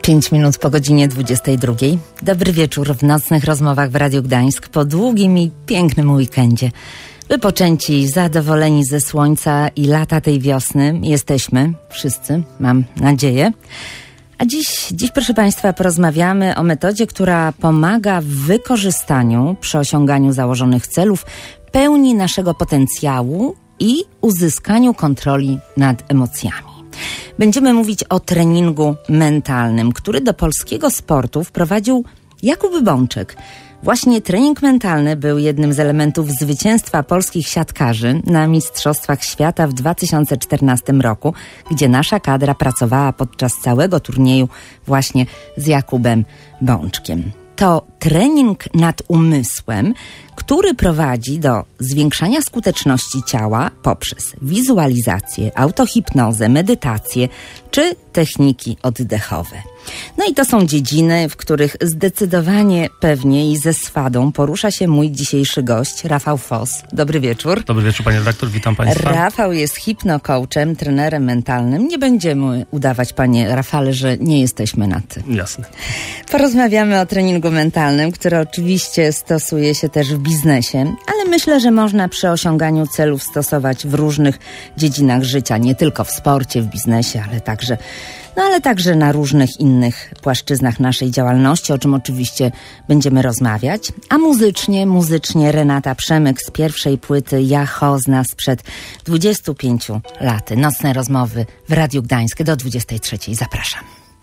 5 minut po godzinie 22. Dobry wieczór w nocnych rozmowach w Radiu Gdańsk po długim i pięknym weekendzie. Wypoczęci i zadowoleni ze słońca i lata tej wiosny jesteśmy wszyscy, mam nadzieję. A dziś, proszę Państwa, porozmawiamy o metodzie, która pomaga w wykorzystaniu przy osiąganiu założonych celów, pełni naszego potencjału i uzyskaniu kontroli nad emocjami. Będziemy mówić o treningu mentalnym, który do polskiego sportu wprowadził Jakub Bączek. Właśnie trening mentalny był jednym z elementów zwycięstwa polskich siatkarzy na Mistrzostwach Świata w 2014 roku, gdzie nasza kadra pracowała podczas całego turnieju właśnie z Jakubem Bączkiem. To trening nad umysłem, który prowadzi do zwiększania skuteczności ciała poprzez wizualizację, autohipnozę, medytację czy techniki oddechowe. No i to są dziedziny, w których zdecydowanie, pewnie i ze swadą porusza się mój dzisiejszy gość, Rafał Foss. Dobry wieczór. Dobry wieczór, panie redaktor, witam państwa. Rafał jest hipnocoachem, trenerem mentalnym. Nie będziemy udawać, panie Rafale, że nie jesteśmy na ty. Jasne. Porozmawiamy o treningu mentalnym, który oczywiście stosuje się też w biznesie, ale myślę, że można przy osiąganiu celów stosować w różnych dziedzinach życia, nie tylko w sporcie, w biznesie, ale także na różnych innych płaszczyznach naszej działalności, o czym oczywiście będziemy rozmawiać. A muzycznie Renata Przemyk z pierwszej płyty Jaho z nas sprzed 25 lat. Nocne rozmowy w Radiu Gdańsk do 23. Zapraszam.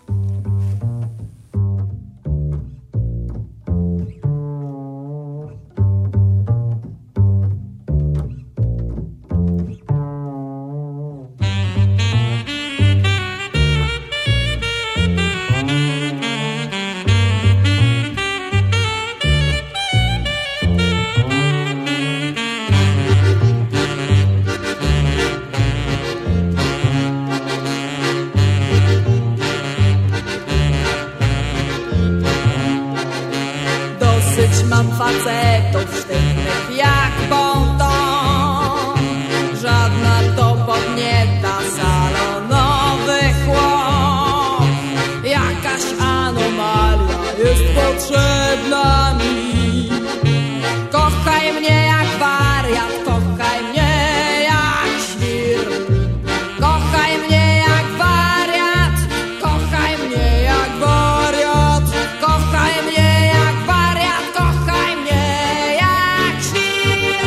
Mam facetów sztywnych jak bonton. Żadna to podnieta salonowy chłop. Jakaś anomalia jest potrzebna mi. Kochaj mnie jak wariat, kochaj mnie jak świr. Kochaj mnie jak wariat, kochaj mnie jak wariat. Kochaj mnie jak wariat, kochaj mnie jak świr.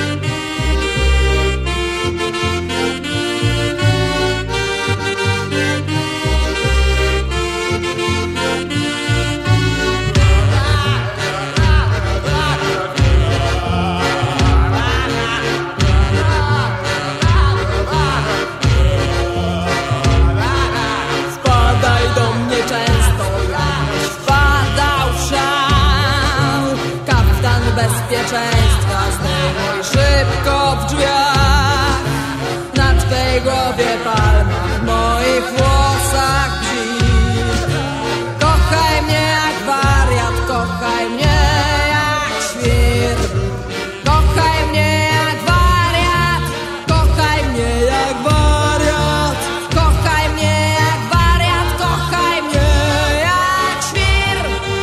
Spadaj do mnie często, jakbyś wpadał w szał. Kapitan bezpieczeństwa, zdejmuj szybko w drzwiach. Na twej głowie palma, w moich włosach bzik. Kochaj mnie jak wariat, kochaj mnie jak świr. Kochaj mnie jak wariat, kochaj mnie jak wariat. Kochaj mnie jak wariat, kochaj mnie jak świr.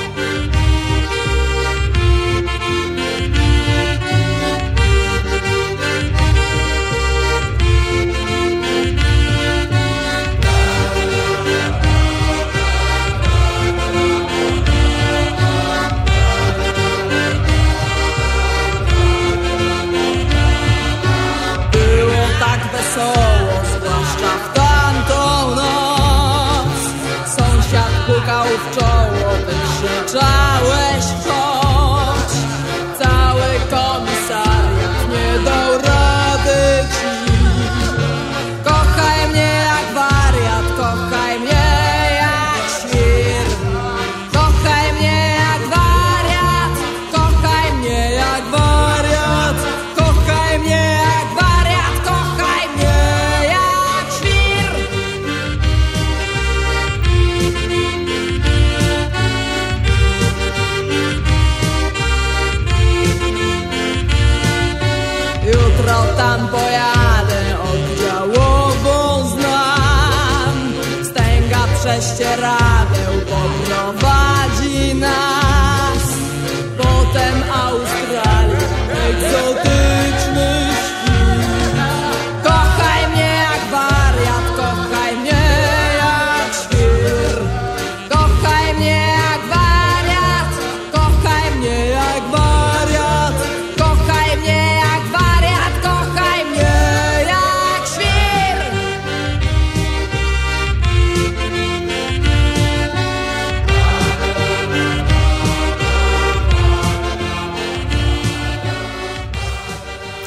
Było tak wesoło, zwłaszcza w tamtą noc. Sąsiad pukał w czoło, ty krzyczałeś chodź. Cały komisariat nie dał rady ci. Kochaj mnie jak wariat, kochaj mnie jak świr. Kochaj mnie jak wariat, kochaj mnie jak wariat. Kochaj mnie jak wariat, kochaj mnie jak świr.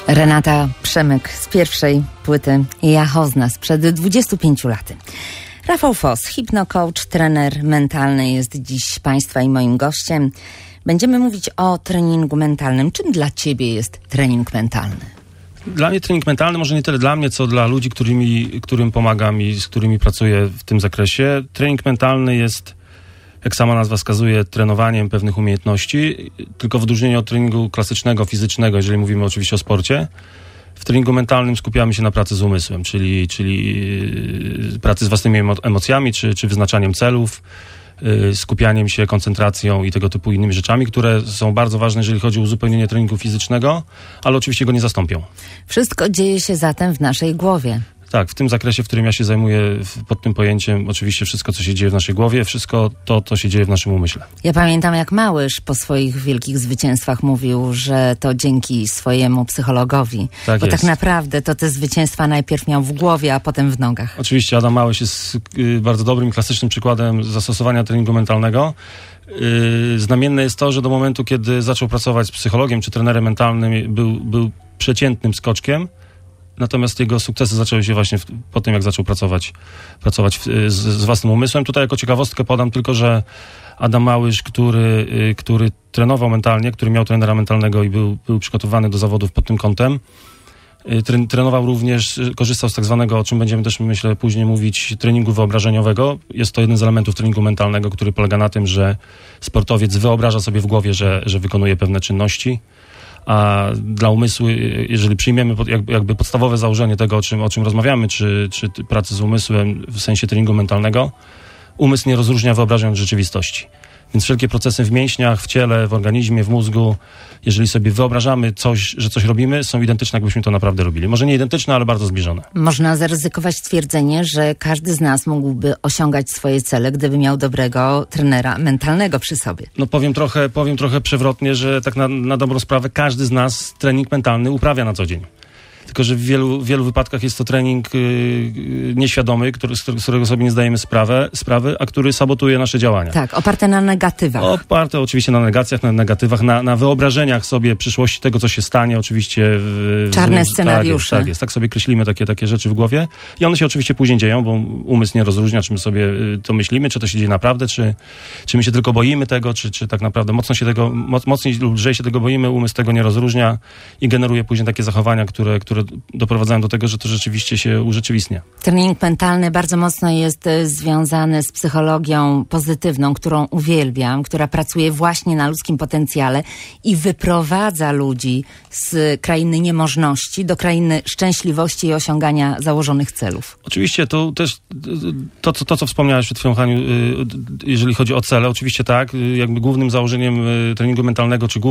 Renata Przemyk z pierwszej płyty Jachozna sprzed 25 lat. Rafał Foss, hipnocoach, trener mentalny, jest dziś Państwa i moim gościem. Będziemy mówić o treningu mentalnym. Czym dla Ciebie jest trening mentalny? Dla mnie trening mentalny, może nie tyle dla mnie, co dla ludzi, którym pomagam i z którymi pracuję w tym zakresie. Trening mentalny jest, jak sama nazwa wskazuje, trenowaniem pewnych umiejętności, tylko w odróżnieniu od treningu klasycznego, fizycznego, jeżeli mówimy oczywiście o sporcie. W treningu mentalnym skupiamy się na pracy z umysłem, czyli pracy z własnymi emocjami, czy wyznaczaniem celów, skupianiem się, koncentracją i tego typu innymi rzeczami, które są bardzo ważne, jeżeli chodzi o uzupełnienie treningu fizycznego, ale oczywiście go nie zastąpią. Wszystko dzieje się zatem w naszej głowie. Tak, w tym zakresie, w którym ja się zajmuję, pod tym pojęciem, oczywiście wszystko, co się dzieje w naszej głowie, wszystko to się dzieje w naszym umyśle. Ja pamiętam, jak Małysz po swoich wielkich zwycięstwach mówił, że to dzięki swojemu psychologowi. Tak bo jest. tak naprawdę to te zwycięstwa najpierw miał w głowie, a potem w nogach. Oczywiście Adam Małysz jest bardzo dobrym, klasycznym przykładem zastosowania treningu mentalnego. Znamienne jest to, że do momentu, kiedy zaczął pracować z psychologiem czy trenerem mentalnym, był przeciętnym skoczkiem. Natomiast jego sukcesy zaczęły się właśnie po tym, jak zaczął pracować z własnym umysłem. Tutaj jako ciekawostkę podam tylko, że Adam Małysz, który trenował mentalnie, który miał trenera mentalnego i był przygotowany do zawodów pod tym kątem, trenował również, korzystał z tak zwanego, o czym będziemy też, myślę, później mówić, treningu wyobrażeniowego. Jest to jeden z elementów treningu mentalnego, który polega na tym, że sportowiec wyobraża sobie w głowie, że wykonuje pewne czynności. A dla umysłu, jeżeli przyjmiemy jakby podstawowe założenie tego, o czym rozmawiamy, czy pracy z umysłem w sensie treningu mentalnego, umysł nie rozróżnia wyobrażeń od rzeczywistości. Więc wszelkie procesy w mięśniach, w ciele, w organizmie, w mózgu, jeżeli sobie wyobrażamy że coś robimy, są identyczne, jakbyśmy to naprawdę robili. Może nie identyczne, ale bardzo zbliżone. Można zaryzykować stwierdzenie, że każdy z nas mógłby osiągać swoje cele, gdyby miał dobrego trenera mentalnego przy sobie. No powiem trochę przewrotnie, że tak na dobrą sprawę każdy z nas trening mentalny uprawia na co dzień. Tylko że w wielu wypadkach jest to trening nieświadomy, z którego sobie nie zdajemy sprawy, a który sabotuje nasze działania. Tak, oparte na negatywach. Oparte oczywiście na negacjach, na negatywach, na wyobrażeniach sobie przyszłości tego, co się stanie, oczywiście. Czarne scenariusze. Tak jest. Tak sobie kreślimy takie rzeczy w głowie i one się oczywiście później dzieją, bo umysł nie rozróżnia, czy my sobie to myślimy, czy to się dzieje naprawdę, czy my się tylko boimy tego, czy tak naprawdę mocniej lub lżej się tego boimy, umysł tego nie rozróżnia i generuje później takie zachowania, które doprowadzają do tego, że to rzeczywiście się urzeczywistnia. Trening mentalny bardzo mocno jest związany z psychologią pozytywną, którą uwielbiam, która pracuje właśnie na ludzkim potencjale i wyprowadza ludzi z krainy niemożności do krainy szczęśliwości i osiągania założonych celów. Oczywiście to też to co wspomniałeś przed chwilą, Haniu, jeżeli chodzi o cele, oczywiście tak, jakby głównym założeniem treningu mentalnego, czy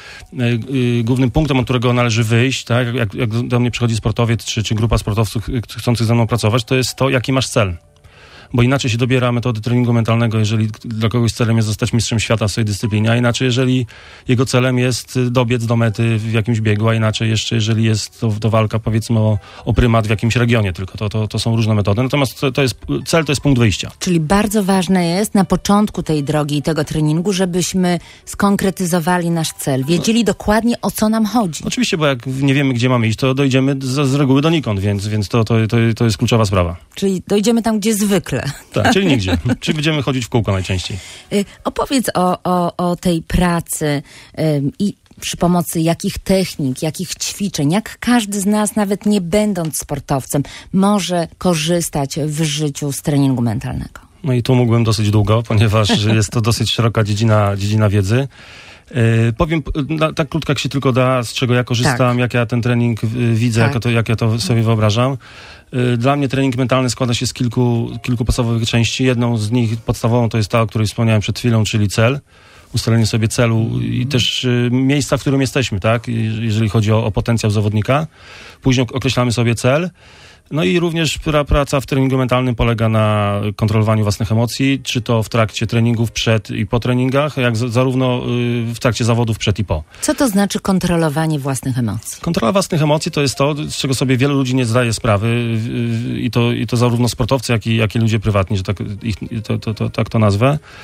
głównym punktem, od którego należy wyjść, tak, jak do mnie przychodzi sportowiec, czy grupa sportowców chcących ze mną pracować, to jest to, jaki masz cel. Bo inaczej się dobiera metody treningu mentalnego, jeżeli dla kogoś celem jest zostać mistrzem świata w swojej dyscyplinie, a inaczej, jeżeli jego celem jest dobiec do mety w jakimś biegu, a inaczej jeszcze, jeżeli jest to walka, powiedzmy, o prymat w jakimś regionie, tylko to są różne metody. Natomiast cel to jest punkt wyjścia. Czyli bardzo ważne jest na początku tej drogi i tego treningu, żebyśmy skonkretyzowali nasz cel, wiedzieli dokładnie, o co nam chodzi. Oczywiście, bo jak nie wiemy, gdzie mamy iść, to dojdziemy z reguły donikąd, więc to jest kluczowa sprawa. Czyli dojdziemy tam, gdzie zwykle. Tak, czyli nigdzie. Czyli będziemy chodzić w kółko najczęściej. Opowiedz o tej pracy i przy pomocy jakich technik, jakich ćwiczeń, jak każdy z nas, nawet nie będąc sportowcem, może korzystać w życiu z treningu mentalnego. No i tu mógłbym dosyć długo, ponieważ jest to dosyć szeroka dziedzina wiedzy. Powiem tak krótko, jak się tylko da, z czego ja korzystam, tak. Jak ja ten trening widzę, tak. jak ja to sobie wyobrażam. Dla mnie trening mentalny składa się z kilku podstawowych części. Jedną z nich podstawową to jest ta, o której wspomniałem przed chwilą, czyli cel. Ustalenie sobie celu i też miejsca, w którym jesteśmy, tak? Jeżeli chodzi o potencjał zawodnika. Później określamy sobie cel. No i również praca w treningu mentalnym polega na kontrolowaniu własnych emocji, czy to w trakcie treningów przed i po treningach, jak zarówno w trakcie zawodów przed i po. Co to znaczy kontrolowanie własnych emocji? Kontrola własnych emocji to jest to, z czego sobie wielu ludzi nie zdaje sprawy i to zarówno sportowcy, jak i ludzie prywatni, że tak to nazwę.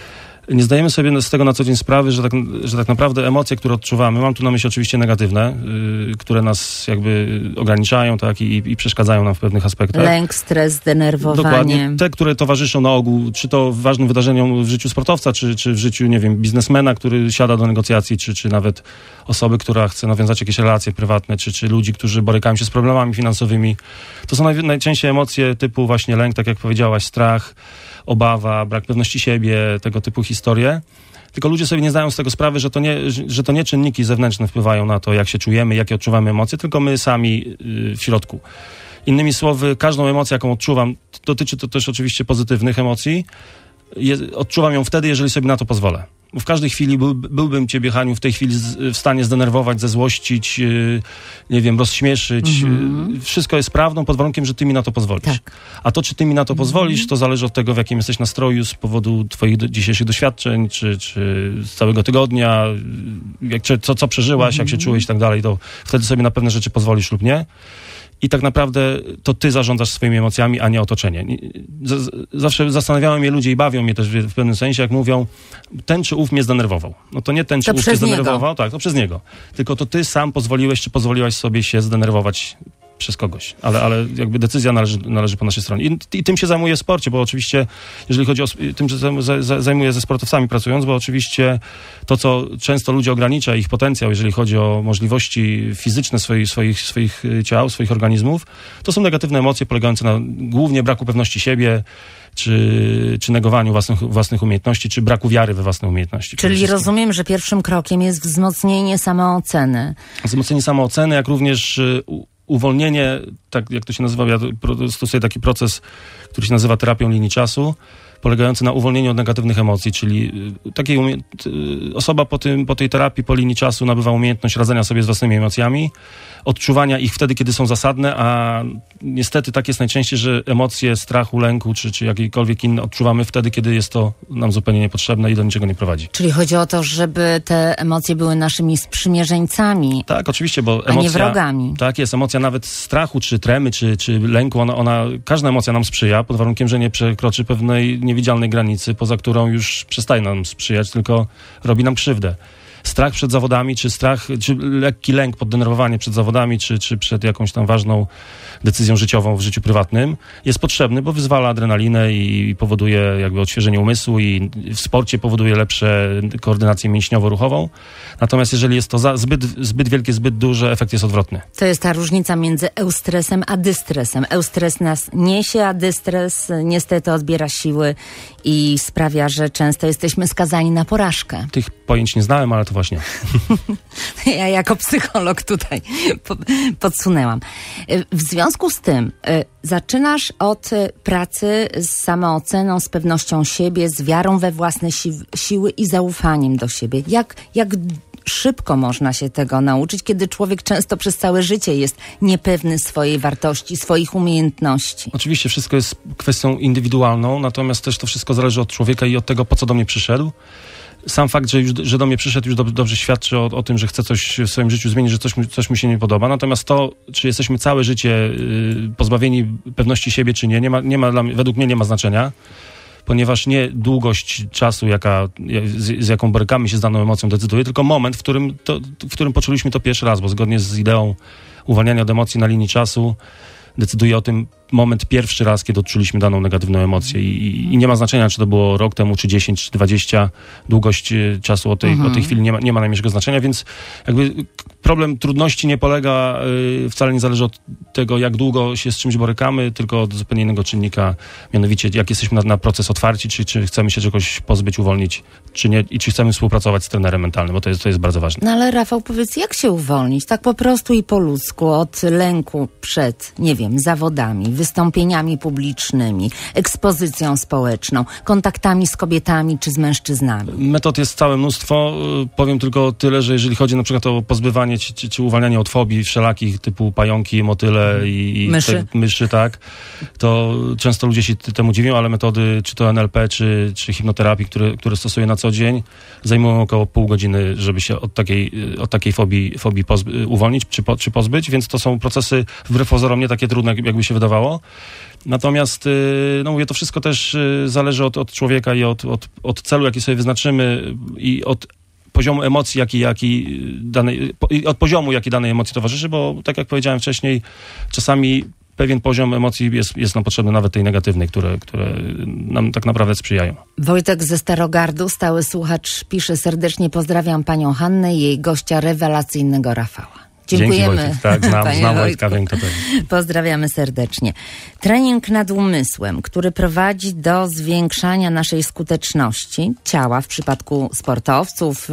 nie zdajemy sobie z tego na co dzień sprawy, że tak naprawdę emocje, które odczuwamy, mam tu na myśli oczywiście negatywne, które nas jakby ograniczają, tak, i przeszkadzają nam w pewnych aspektach. Lęk, stres, zdenerwowanie. Dokładnie. Te, które towarzyszą na ogół, czy to ważnym wydarzeniom w życiu sportowca, czy w życiu, nie wiem, biznesmena, który siada do negocjacji, czy nawet osoby, która chce nawiązać jakieś relacje prywatne, czy ludzi, którzy borykają się z problemami finansowymi. To są najczęściej emocje typu właśnie lęk, tak jak powiedziałaś, strach, obawa, brak pewności siebie, tego typu historie. Tylko ludzie sobie nie zdają z tego sprawy, że to nie czynniki zewnętrzne wpływają na to, jak się czujemy, jakie odczuwamy emocje, tylko my sami w środku. Innymi słowy, każdą emocję, jaką odczuwam, dotyczy to też oczywiście pozytywnych emocji, odczuwam ją wtedy, jeżeli sobie na to pozwolę. Bo w każdej chwili byłbym ciebie, Haniu, w tej chwili w stanie zdenerwować, zezłościć, nie wiem, rozśmieszyć. Wszystko jest prawdą pod warunkiem, że ty mi na to pozwolisz. Tak. A to, czy ty mi na to pozwolisz, to zależy od tego, w jakim jesteś nastroju z powodu twoich dzisiejszych doświadczeń, czy z całego tygodnia, co przeżyłaś, jak się czułeś i tak dalej, to wtedy sobie na pewne rzeczy pozwolisz lub nie. I tak naprawdę to ty zarządzasz swoimi emocjami, a nie otoczenie. Zawsze zastanawiają mnie ludzie i bawią mnie też w pewnym sensie, jak mówią, ten czy ów mnie zdenerwował. No to nie ten czy ów cię zdenerwował, tak, to przez niego. Tylko to ty sam pozwoliłeś, czy pozwoliłaś sobie się zdenerwować przez kogoś. Ale jakby decyzja należy po naszej stronie. I tym się zajmuję w sporcie, bo oczywiście, jeżeli chodzi o tym, że zajmuję ze sportowcami pracując, bo oczywiście to, co często ludzie ogranicza, ich potencjał, jeżeli chodzi o możliwości fizyczne swoich ciał, swoich organizmów, to są negatywne emocje polegające na głównie braku pewności siebie, czy negowaniu własnych umiejętności, czy braku wiary we własne umiejętności. Czyli rozumiem, że pierwszym krokiem jest wzmocnienie samooceny. Wzmocnienie samooceny, jak również uwolnienie, tak jak to się nazywa, ja stosuję taki proces, który się nazywa terapią linii czasu, polegający na uwolnieniu od negatywnych emocji, czyli osoba po tej terapii, po linii czasu nabywa umiejętność radzenia sobie z własnymi emocjami, odczuwania ich wtedy, kiedy są zasadne, a niestety tak jest najczęściej, że emocje strachu, lęku, czy jakiekolwiek inne odczuwamy wtedy, kiedy jest to nam zupełnie niepotrzebne i do niczego nie prowadzi. Czyli chodzi o to, żeby te emocje były naszymi sprzymierzeńcami. Tak, oczywiście, bo emocja, a nie wrogami. Tak jest, emocja nawet strachu, czy tremy, czy lęku, każda emocja nam sprzyja, pod warunkiem, że nie przekroczy pewnej niewidzialnej granicy, poza którą już przestaje nam sprzyjać, tylko robi nam krzywdę. Strach przed zawodami, czy lekki lęk, poddenerwowanie przed zawodami, czy przed jakąś tam ważną decyzją życiową w życiu prywatnym jest potrzebny, bo wyzwala adrenalinę i powoduje jakby odświeżenie umysłu i w sporcie powoduje lepsze koordynację mięśniowo-ruchową. Natomiast jeżeli jest to zbyt wielkie, zbyt duże, efekt jest odwrotny. To jest ta różnica między eustresem a dystresem. Eustres nas niesie, a dystres niestety odbiera siły i sprawia, że często jesteśmy skazani na porażkę. Tych pojęć nie znałem, ale to właśnie. Ja jako psycholog tutaj podsunęłam. W związku z tym zaczynasz od pracy z samooceną, z pewnością siebie, z wiarą we własne siły i zaufaniem do siebie. Jak szybko można się tego nauczyć, kiedy człowiek często przez całe życie jest niepewny swojej wartości, swoich umiejętności? Oczywiście wszystko jest kwestią indywidualną, natomiast też to wszystko zależy od człowieka i od tego, po co do mnie przyszedł. Sam fakt, że do mnie przyszedł, już dobrze świadczy o tym, że chce coś w swoim życiu zmienić, że coś mu się nie podoba. Natomiast to, czy jesteśmy całe życie pozbawieni pewności siebie, czy nie ma według mnie nie ma znaczenia, ponieważ nie długość czasu, z jaką borykamy się z daną emocją, decyduje, tylko moment, w którym poczuliśmy to pierwszy raz, bo zgodnie z ideą uwalniania od emocji na linii czasu decyduje o tym moment pierwszy raz, kiedy odczuliśmy daną negatywną emocję i nie ma znaczenia, czy to było rok temu, czy 10, czy 20. Długość czasu o tej chwili nie ma najmniejszego znaczenia, więc jakby problem trudności nie polega, wcale nie zależy od tego, jak długo się z czymś borykamy, tylko od zupełnie innego czynnika, mianowicie jak jesteśmy na proces otwarci, czy chcemy się czegoś pozbyć, uwolnić, czy nie, i czy chcemy współpracować z trenerem mentalnym, bo to jest bardzo ważne. No ale Rafał, powiedz, jak się uwolnić, tak po prostu i po ludzku, od lęku przed, nie wiem, zawodami, wystąpieniami publicznymi, ekspozycją społeczną, kontaktami z kobietami czy z mężczyznami? Metod jest całe mnóstwo. Powiem tylko tyle, że jeżeli chodzi na przykład o pozbywanie czy uwalnianie od fobii wszelakich typu pająki, motyle i myszy, tak, to często ludzie się temu dziwią, ale metody, czy to NLP, czy hipnoterapii, które stosuję na co dzień, zajmują około pół godziny, żeby się od takiej fobii uwolnić czy pozbyć, więc to są procesy wbrew pozorom nie takie trudne, jakby się wydawało. działo. Natomiast, no mówię, to wszystko też zależy od człowieka i od celu, jaki sobie wyznaczymy i od poziomu emocji, od poziomu, jaki danej emocji towarzyszy, bo tak jak powiedziałem wcześniej, czasami pewien poziom emocji jest nam potrzebny, nawet tej negatywnej, które nam tak naprawdę sprzyjają. Wojtek ze Starogardu, stały słuchacz, pisze: serdecznie pozdrawiam panią Hannę i jej gościa rewelacyjnego Rafała. Dziękujemy. Dzięki, Wojtek. Tak, znam Wojtka, wiem kto to jest. Pozdrawiamy serdecznie. Trening nad umysłem, który prowadzi do zwiększania naszej skuteczności ciała w przypadku sportowców,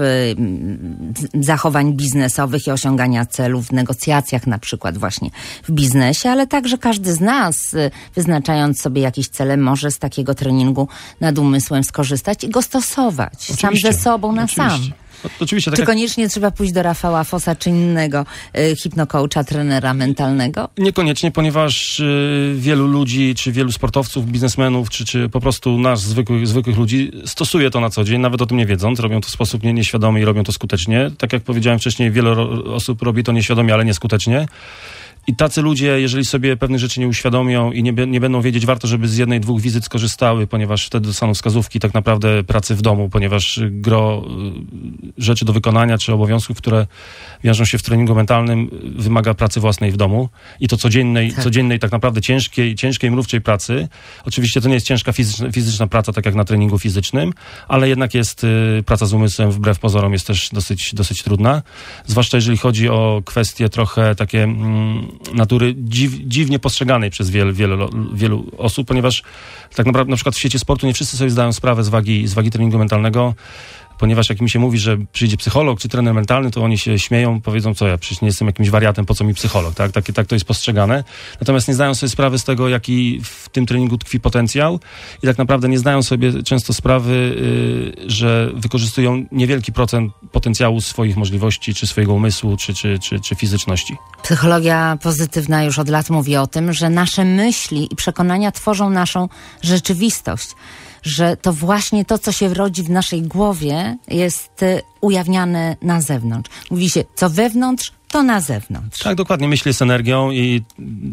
zachowań biznesowych i osiągania celów w negocjacjach, na przykład właśnie w biznesie, ale także każdy z nas, wyznaczając sobie jakieś cele, może z takiego treningu nad umysłem skorzystać i go stosować. Oczywiście, sam ze sobą na sam. Oczywiście, tak czy koniecznie trzeba pójść do Rafała Fossa czy innego hipnocoacha, trenera mentalnego? Niekoniecznie, ponieważ wielu ludzi, czy wielu sportowców, biznesmenów, czy po prostu nas, zwykłych ludzi, stosuje to na co dzień, nawet o tym nie wiedząc. Robią to w sposób nieświadomy i robią to skutecznie. Tak jak powiedziałem wcześniej, wiele osób robi to nieświadomie, ale nieskutecznie. I tacy ludzie, jeżeli sobie pewnych rzeczy nie uświadomią i nie będą wiedzieć, warto, żeby z 1-2 wizyt skorzystały, ponieważ wtedy dostaną wskazówki tak naprawdę pracy w domu, ponieważ gro rzeczy do wykonania czy obowiązków, które wiążą się w treningu mentalnym, wymaga pracy własnej w domu i to codziennej tak naprawdę ciężkiej, mrówczej pracy. Oczywiście to nie jest ciężka fizyczna praca, tak jak na treningu fizycznym, ale jednak jest praca z umysłem, wbrew pozorom, jest też dosyć trudna. Zwłaszcza jeżeli chodzi o kwestie trochę takie natury dziwnie postrzeganej przez wielu osób, ponieważ tak naprawdę na przykład w świecie sportu nie wszyscy sobie zdają sprawę z wagi treningu mentalnego, ponieważ jak mi się mówi, że przyjdzie psycholog czy trener mentalny, to oni się śmieją, powiedzą, co ja przecież nie jestem jakimś wariatem, po co mi psycholog, tak? Tak to jest postrzegane. Natomiast nie zdają sobie sprawy z tego, jaki w tym treningu tkwi potencjał i tak naprawdę nie zdają sobie często sprawy, że wykorzystują niewielki procent potencjału swoich możliwości, czy swojego umysłu, czy fizyczności. Psychologia pozytywna już od lat mówi o tym, że nasze myśli i przekonania tworzą naszą rzeczywistość. Że to właśnie to, co się rodzi w naszej głowie, jest ujawniane na zewnątrz. Mówi się, co wewnątrz, to na zewnątrz. Tak, dokładnie. Myśl jest energią i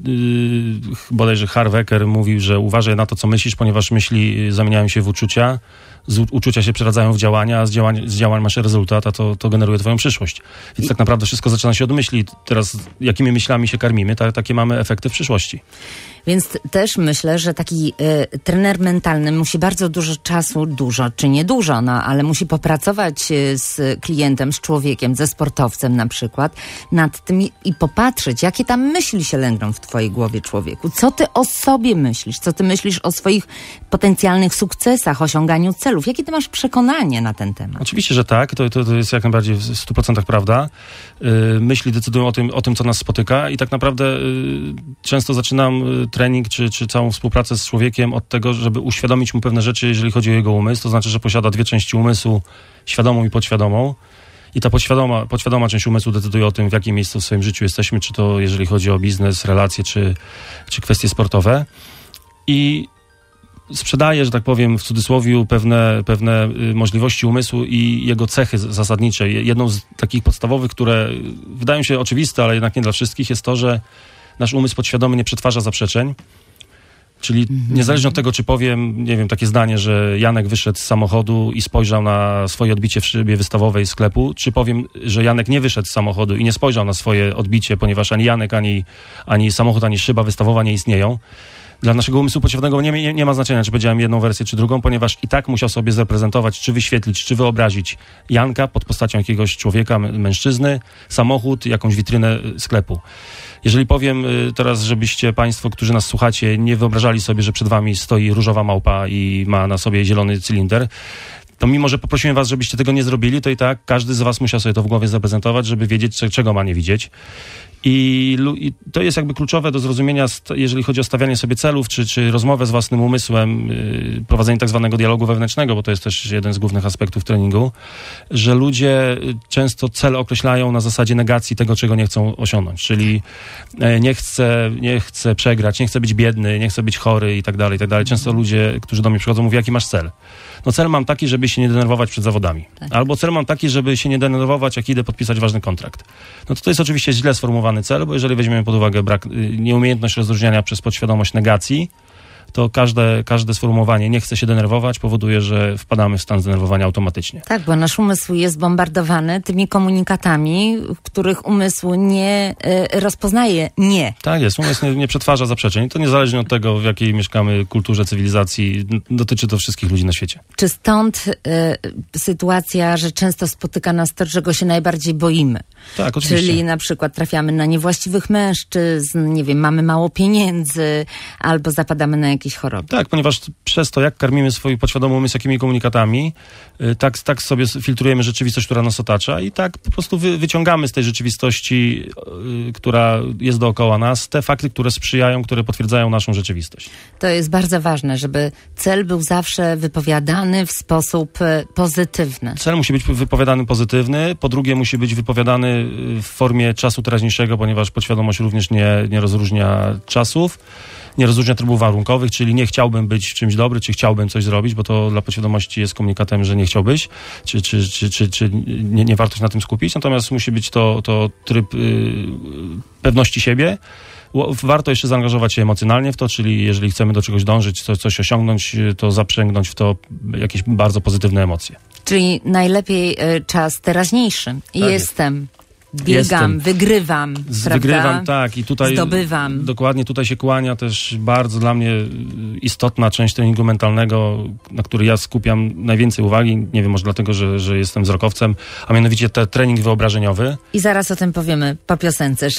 bodajże Harvecker mówił, że uważaj na to, co myślisz, ponieważ myśli zamieniają się w uczucia, z uczucia się przeradzają w działania, a z działań masz rezultat, a to generuje twoją przyszłość. Więc tak naprawdę wszystko zaczyna się od myśli. Teraz jakimi myślami się karmimy, takie mamy efekty w przyszłości. Więc też myślę, że taki trener mentalny musi bardzo dużo czasu, czy nie dużo, ale musi popracować z klientem, z człowiekiem, ze sportowcem na przykład, nad tym i popatrzeć, jakie tam myśli się lęgną w twojej głowie, człowieku. Co ty o sobie myślisz? Co ty myślisz o swoich potencjalnych sukcesach, osiąganiu celów? Jakie ty masz przekonanie na ten temat? Oczywiście, że tak. To jest jak najbardziej w 100% prawda. Myśli decydują o tym, co nas spotyka i tak naprawdę często zaczynam trening czy całą współpracę z człowiekiem od tego, żeby uświadomić mu pewne rzeczy, jeżeli chodzi o jego umysł. To znaczy, że posiada 2 części umysłu, świadomą i podświadomą. I ta podświadoma część umysłu decyduje o tym, w jakim miejscu w swoim życiu jesteśmy, czy to jeżeli chodzi o biznes, relacje, czy kwestie sportowe. I sprzedaje, że tak powiem w cudzysłowie, pewne możliwości umysłu i jego cechy zasadnicze. Jedną z takich podstawowych, które wydają się oczywiste, ale jednak nie dla wszystkich, jest to, że nasz umysł podświadomy nie przetwarza zaprzeczeń. Czyli niezależnie od tego, czy powiem, nie wiem, takie zdanie, że Janek wyszedł z samochodu i spojrzał na swoje odbicie w szybie wystawowej sklepu, czy powiem, że Janek nie wyszedł z samochodu i nie spojrzał na swoje odbicie, ponieważ ani Janek, ani samochód, ani szyba wystawowa nie istnieją. Dla naszego umysłu podświadomego nie ma znaczenia, czy powiedziałem jedną wersję, czy drugą, ponieważ i tak musiał sobie zaprezentować, czy wyświetlić, czy wyobrazić Janka pod postacią jakiegoś człowieka, mężczyzny, samochód, jakąś witrynę sklepu. Jeżeli powiem teraz, żebyście państwo, którzy nas słuchacie, nie wyobrażali sobie, że przed wami stoi różowa małpa i ma na sobie zielony cylinder, to mimo, że poprosiłem was, żebyście tego nie zrobili, to i tak każdy z was musiał sobie to w głowie zaprezentować, żeby wiedzieć, czego ma nie widzieć. I to jest jakby kluczowe do zrozumienia, jeżeli chodzi o stawianie sobie celów, czy rozmowę z własnym umysłem, prowadzenie tak zwanego dialogu wewnętrznego, bo to jest też jeden z głównych aspektów treningu, że ludzie często cele określają na zasadzie negacji tego, czego nie chcą osiągnąć, czyli nie chcę przegrać, nie chcę być biedny, nie chcę być chory i tak dalej, i tak dalej. Często ludzie, którzy do mnie przychodzą, mówią, jaki masz cel? no cel mam taki, żeby się nie denerwować przed zawodami. Tak. Albo cel mam taki, żeby się nie denerwować, jak idę podpisać ważny kontrakt. No to jest oczywiście źle sformułowany cel, bo jeżeli weźmiemy pod uwagę nieumiejętność rozróżniania przez podświadomość negacji, to każde sformułowanie nie chce się denerwować powoduje, że wpadamy w stan zdenerwowania automatycznie. Tak, bo nasz umysł jest bombardowany tymi komunikatami, w których umysł nie rozpoznaje nie. Tak jest, umysł nie przetwarza zaprzeczeń. To niezależnie od tego, w jakiej mieszkamy kulturze, cywilizacji, dotyczy to wszystkich ludzi na świecie. Czy stąd sytuacja, że często spotyka nas to, czego się najbardziej boimy? Tak, oczywiście. Czyli na przykład trafiamy na niewłaściwych mężczyzn, nie wiem, mamy mało pieniędzy, albo zapadamy na jakieś choroby. Tak, ponieważ przez to, jak karmimy swój podświadomy umysł jakimi komunikatami, tak sobie filtrujemy rzeczywistość, która nas otacza i tak po prostu wyciągamy z tej rzeczywistości, która jest dookoła nas, te fakty, które sprzyjają, które potwierdzają naszą rzeczywistość. To jest bardzo ważne, żeby cel był zawsze wypowiadany w sposób pozytywny. Cel musi być wypowiadany pozytywny, po drugie musi być wypowiadany w formie czasu teraźniejszego, ponieważ podświadomość również nie rozróżnia czasów, nie rozróżnia trybów warunkowych, czyli nie chciałbym być w czymś dobry, czy chciałbym coś zrobić, bo to dla podświadomości jest komunikatem, że nie chciałbyś, czy nie warto się na tym skupić, natomiast musi być to tryb pewności siebie. Warto jeszcze zaangażować się emocjonalnie w to, czyli jeżeli chcemy do czegoś dążyć, coś osiągnąć, to zaprzęgnąć w to jakieś bardzo pozytywne emocje. Czyli najlepiej czas teraźniejszy. Jestem. Biegam, wygrywam, prawda? Wygrywam, tak. I tutaj zdobywam. Dokładnie, tutaj się kłania też bardzo dla mnie istotna część treningu mentalnego, na który ja skupiam najwięcej uwagi. Nie wiem, może dlatego, że jestem wzrokowcem, a mianowicie trening wyobrażeniowy. I zaraz o tym powiemy po piosence.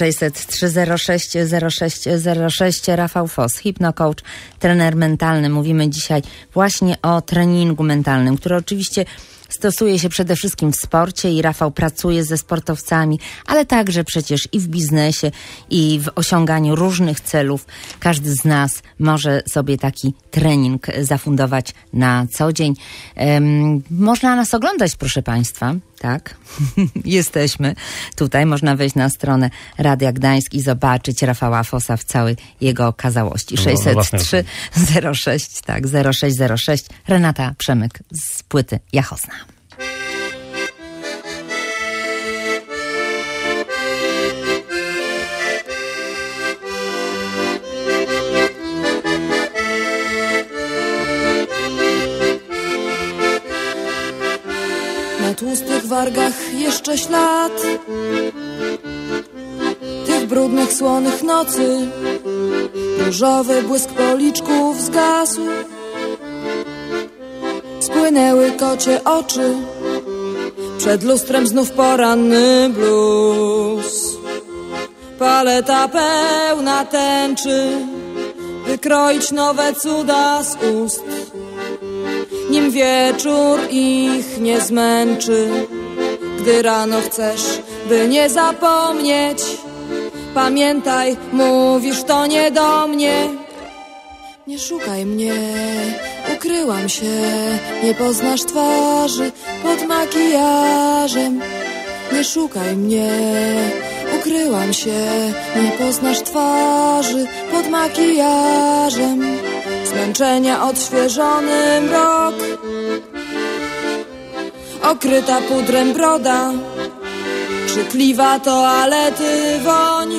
600-306-0606 Rafał Foss, hipnocoach, trener mentalny. Mówimy dzisiaj właśnie o treningu mentalnym, który oczywiście stosuje się przede wszystkim w sporcie i Rafał pracuje ze sportowcami, ale także przecież i w biznesie, i w osiąganiu różnych celów. Każdy z nas może sobie taki trening zafundować na co dzień. Można nas oglądać, proszę Państwa. Tak, jesteśmy tutaj. Można wejść na stronę Radia Gdańsk i zobaczyć Rafała Fossa w całej jego okazałości. 603 06, tak, 0606. Renata Przemyk z płyty Jachosna. Na tłustych wargach jeszcze ślad tych brudnych, słonych nocy. Różowy błysk policzków zgasł. Spłynęły kocie oczy. Przed lustrem znów poranny blues. Paleta pełna tęczy, wykroić nowe cuda z ust. Nim wieczór ich nie zmęczy, gdy rano chcesz, by nie zapomnieć. Pamiętaj, mówisz to nie do mnie. Nie szukaj mnie, ukryłam się, nie poznasz twarzy pod makijażem. Nie szukaj mnie, ukryłam się, nie poznasz twarzy pod makijażem. Zmęczenia odświeżony mrok, okryta pudrem broda, krzykliwa toalety woń.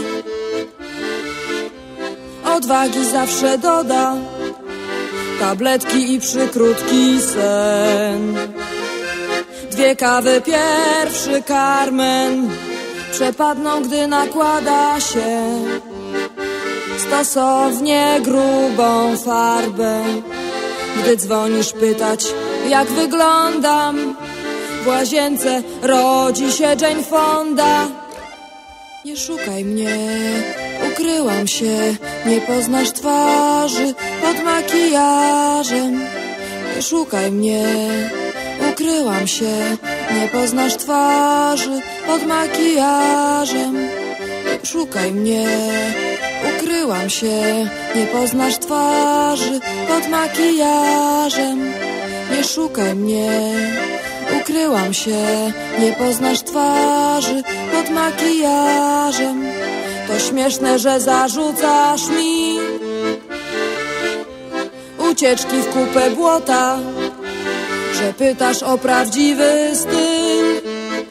Odwagi zawsze doda, tabletki i przykrótki sen. 2 kawy, pierwszy Carmen, przepadną, gdy nakłada się stosownie grubą farbę. Gdy dzwonisz pytać, jak wyglądam, w łazience rodzi się Jane Fonda. Nie szukaj mnie, ukryłam się, nie poznasz twarzy pod makijażem. Nie szukaj mnie, ukryłam się, nie poznasz twarzy pod makijażem. Nie szukaj mnie, ukryłam się, nie poznasz twarzy pod makijażem. Nie szukaj mnie, ukryłam się, nie poznasz twarzy pod makijażem. To śmieszne, że zarzucasz mi ucieczki w kupę błota. że pytasz o prawdziwy styl.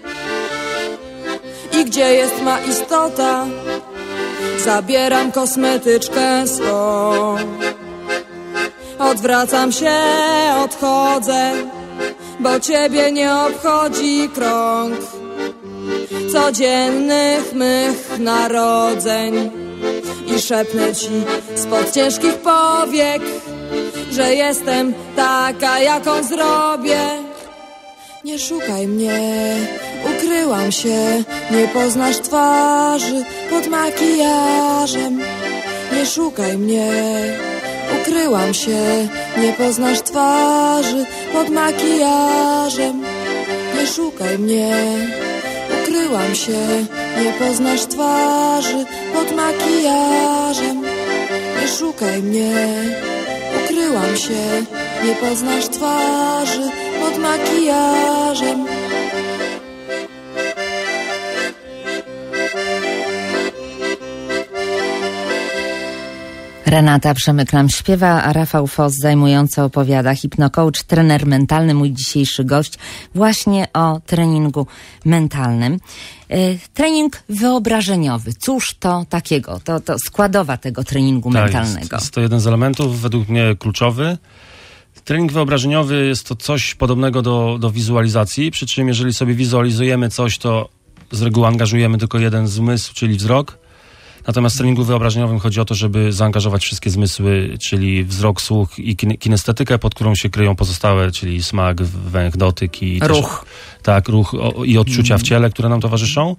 I gdzie jest ma istota? Zabieram kosmetyczkę swą. Odwracam się, odchodzę, bo ciebie nie obchodzi krąg codziennych mych narodzeń. I szepnę ci spod ciężkich powiek, że jestem taka, jaką zrobię. Nie szukaj mnie, ukryłam się, nie poznasz twarzy pod makijażem. Nie szukaj mnie, ukryłam się, nie poznasz twarzy pod makijażem. Nie szukaj mnie, ukryłam się, nie poznasz twarzy pod makijażem. Nie szukaj mnie, ukryłam się, nie poznasz twarzy pod makijażem. Renata Przemyk nam śpiewa, a Rafał Foss zajmująco opowiada. Hipnocoach, trener mentalny, mój dzisiejszy gość, właśnie o treningu mentalnym. Trening wyobrażeniowy. Cóż to takiego? To składowa tego treningu mentalnego. Jest to jeden z elementów, według mnie kluczowy. Trening wyobrażeniowy jest to coś podobnego do wizualizacji, przy czym jeżeli sobie wizualizujemy coś, to z reguły angażujemy tylko jeden zmysł, czyli wzrok. Natomiast w treningu wyobrażeniowym chodzi o to, żeby zaangażować wszystkie zmysły, czyli wzrok, słuch i kinestetykę, pod którą się kryją pozostałe, czyli smak, węch, dotyk i ruch. Ruch i odczucia w ciele, które nam towarzyszą.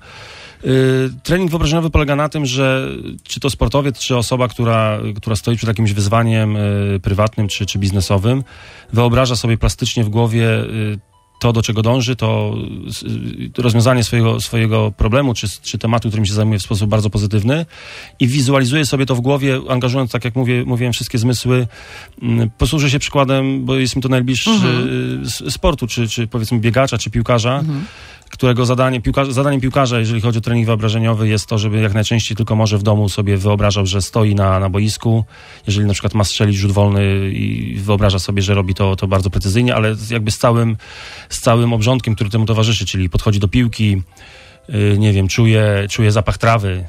Trening wyobrażeniowy polega na tym, że czy to sportowiec, czy osoba, która stoi przed jakimś wyzwaniem prywatnym czy biznesowym, wyobraża sobie plastycznie w głowie to, do czego dąży, to rozwiązanie swojego problemu, czy tematu, którym się zajmuje w sposób bardzo pozytywny i wizualizuje sobie to w głowie, angażując, tak jak mówiłem, wszystkie zmysły. Posłużę się przykładem, bo jest mi to najbliższy sportu, czy powiedzmy biegacza, czy piłkarza, którego zadaniem piłkarza, jeżeli chodzi o trening wyobrażeniowy, jest to, żeby jak najczęściej tylko może w domu sobie wyobrażał, że stoi na boisku. Jeżeli na przykład ma strzelić rzut wolny i wyobraża sobie, że robi to bardzo precyzyjnie, ale jakby z całym obrządkiem, który temu towarzyszy, czyli podchodzi do piłki, nie wiem, czuje zapach trawy,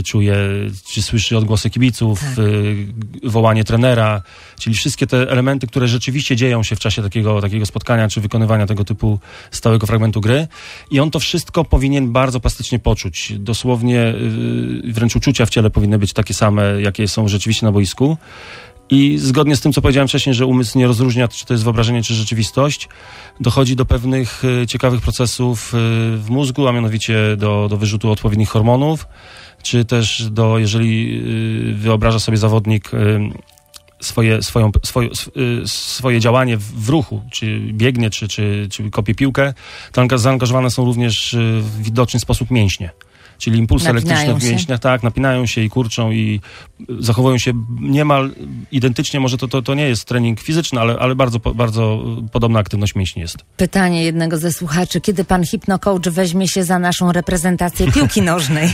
czy słyszy odgłosy kibiców, wołanie trenera, czyli wszystkie te elementy, które rzeczywiście dzieją się w czasie takiego spotkania, czy wykonywania tego typu stałego fragmentu gry. I on to wszystko powinien bardzo plastycznie poczuć. Dosłownie wręcz uczucia w ciele powinny być takie same, jakie są rzeczywiście na boisku. I zgodnie z tym, co powiedziałem wcześniej, że umysł nie rozróżnia, czy to jest wyobrażenie, czy rzeczywistość, dochodzi do pewnych ciekawych procesów w mózgu, a mianowicie do wyrzutu odpowiednich hormonów, czy też jeżeli wyobraża sobie zawodnik swoje działanie w ruchu, czy biegnie, czy kopie piłkę, to zaangażowane są również w widoczny sposób mięśnie. Czyli impulsy elektryczne w mięśniach, napinają się i kurczą i zachowują się niemal identycznie. Może to nie jest trening fizyczny, ale bardzo, bardzo podobna aktywność mięśni jest. Pytanie jednego ze słuchaczy. Kiedy pan hipnocoach weźmie się za naszą reprezentację piłki nożnej?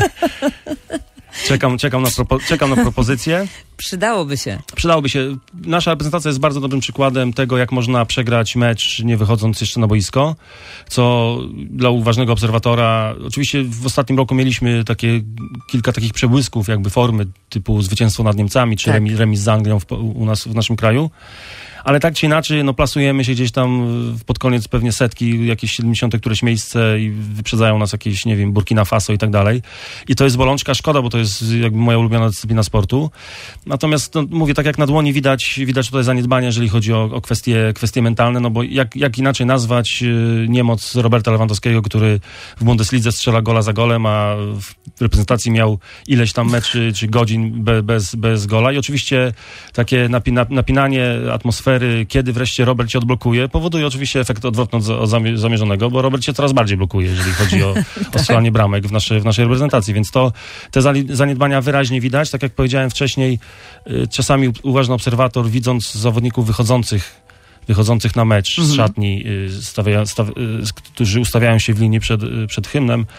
Czekam na propozycję. Przydałoby się. Nasza reprezentacja jest bardzo dobrym przykładem tego, jak można przegrać mecz, nie wychodząc jeszcze na boisko, co dla uważnego obserwatora, oczywiście w ostatnim roku mieliśmy kilka takich przebłysków jakby formy, typu zwycięstwo nad Niemcami, czy remis z Anglią w naszym kraju. Ale tak czy inaczej, plasujemy się gdzieś tam pod koniec pewnie setki, jakieś 70 któreś miejsce i wyprzedzają nas jakieś, nie wiem, Burkina Faso i tak dalej. I to jest bolączka, szkoda, bo to jest jakby moja ulubiona dyscyplina sportu. Natomiast mówię, tak jak na dłoni widać tutaj zaniedbanie, jeżeli chodzi o kwestie mentalne, no bo jak inaczej nazwać niemoc Roberta Lewandowskiego, który w Bundeslidze strzela gola za golem, a w reprezentacji miał ileś tam meczy czy godzin bez gola. I oczywiście takie napinanie atmosfery, kiedy wreszcie Robert cię odblokuje, powoduje oczywiście efekt odwrotny od zamierzonego, bo Robert cię coraz bardziej blokuje, jeżeli chodzi o strzelanie bramek w naszej reprezentacji. Więc te zaniedbania wyraźnie widać. Tak jak powiedziałem wcześniej, czasami uważny obserwator, widząc zawodników wychodzących na mecz z szatni, którzy ustawiają się w linii przed hymnem,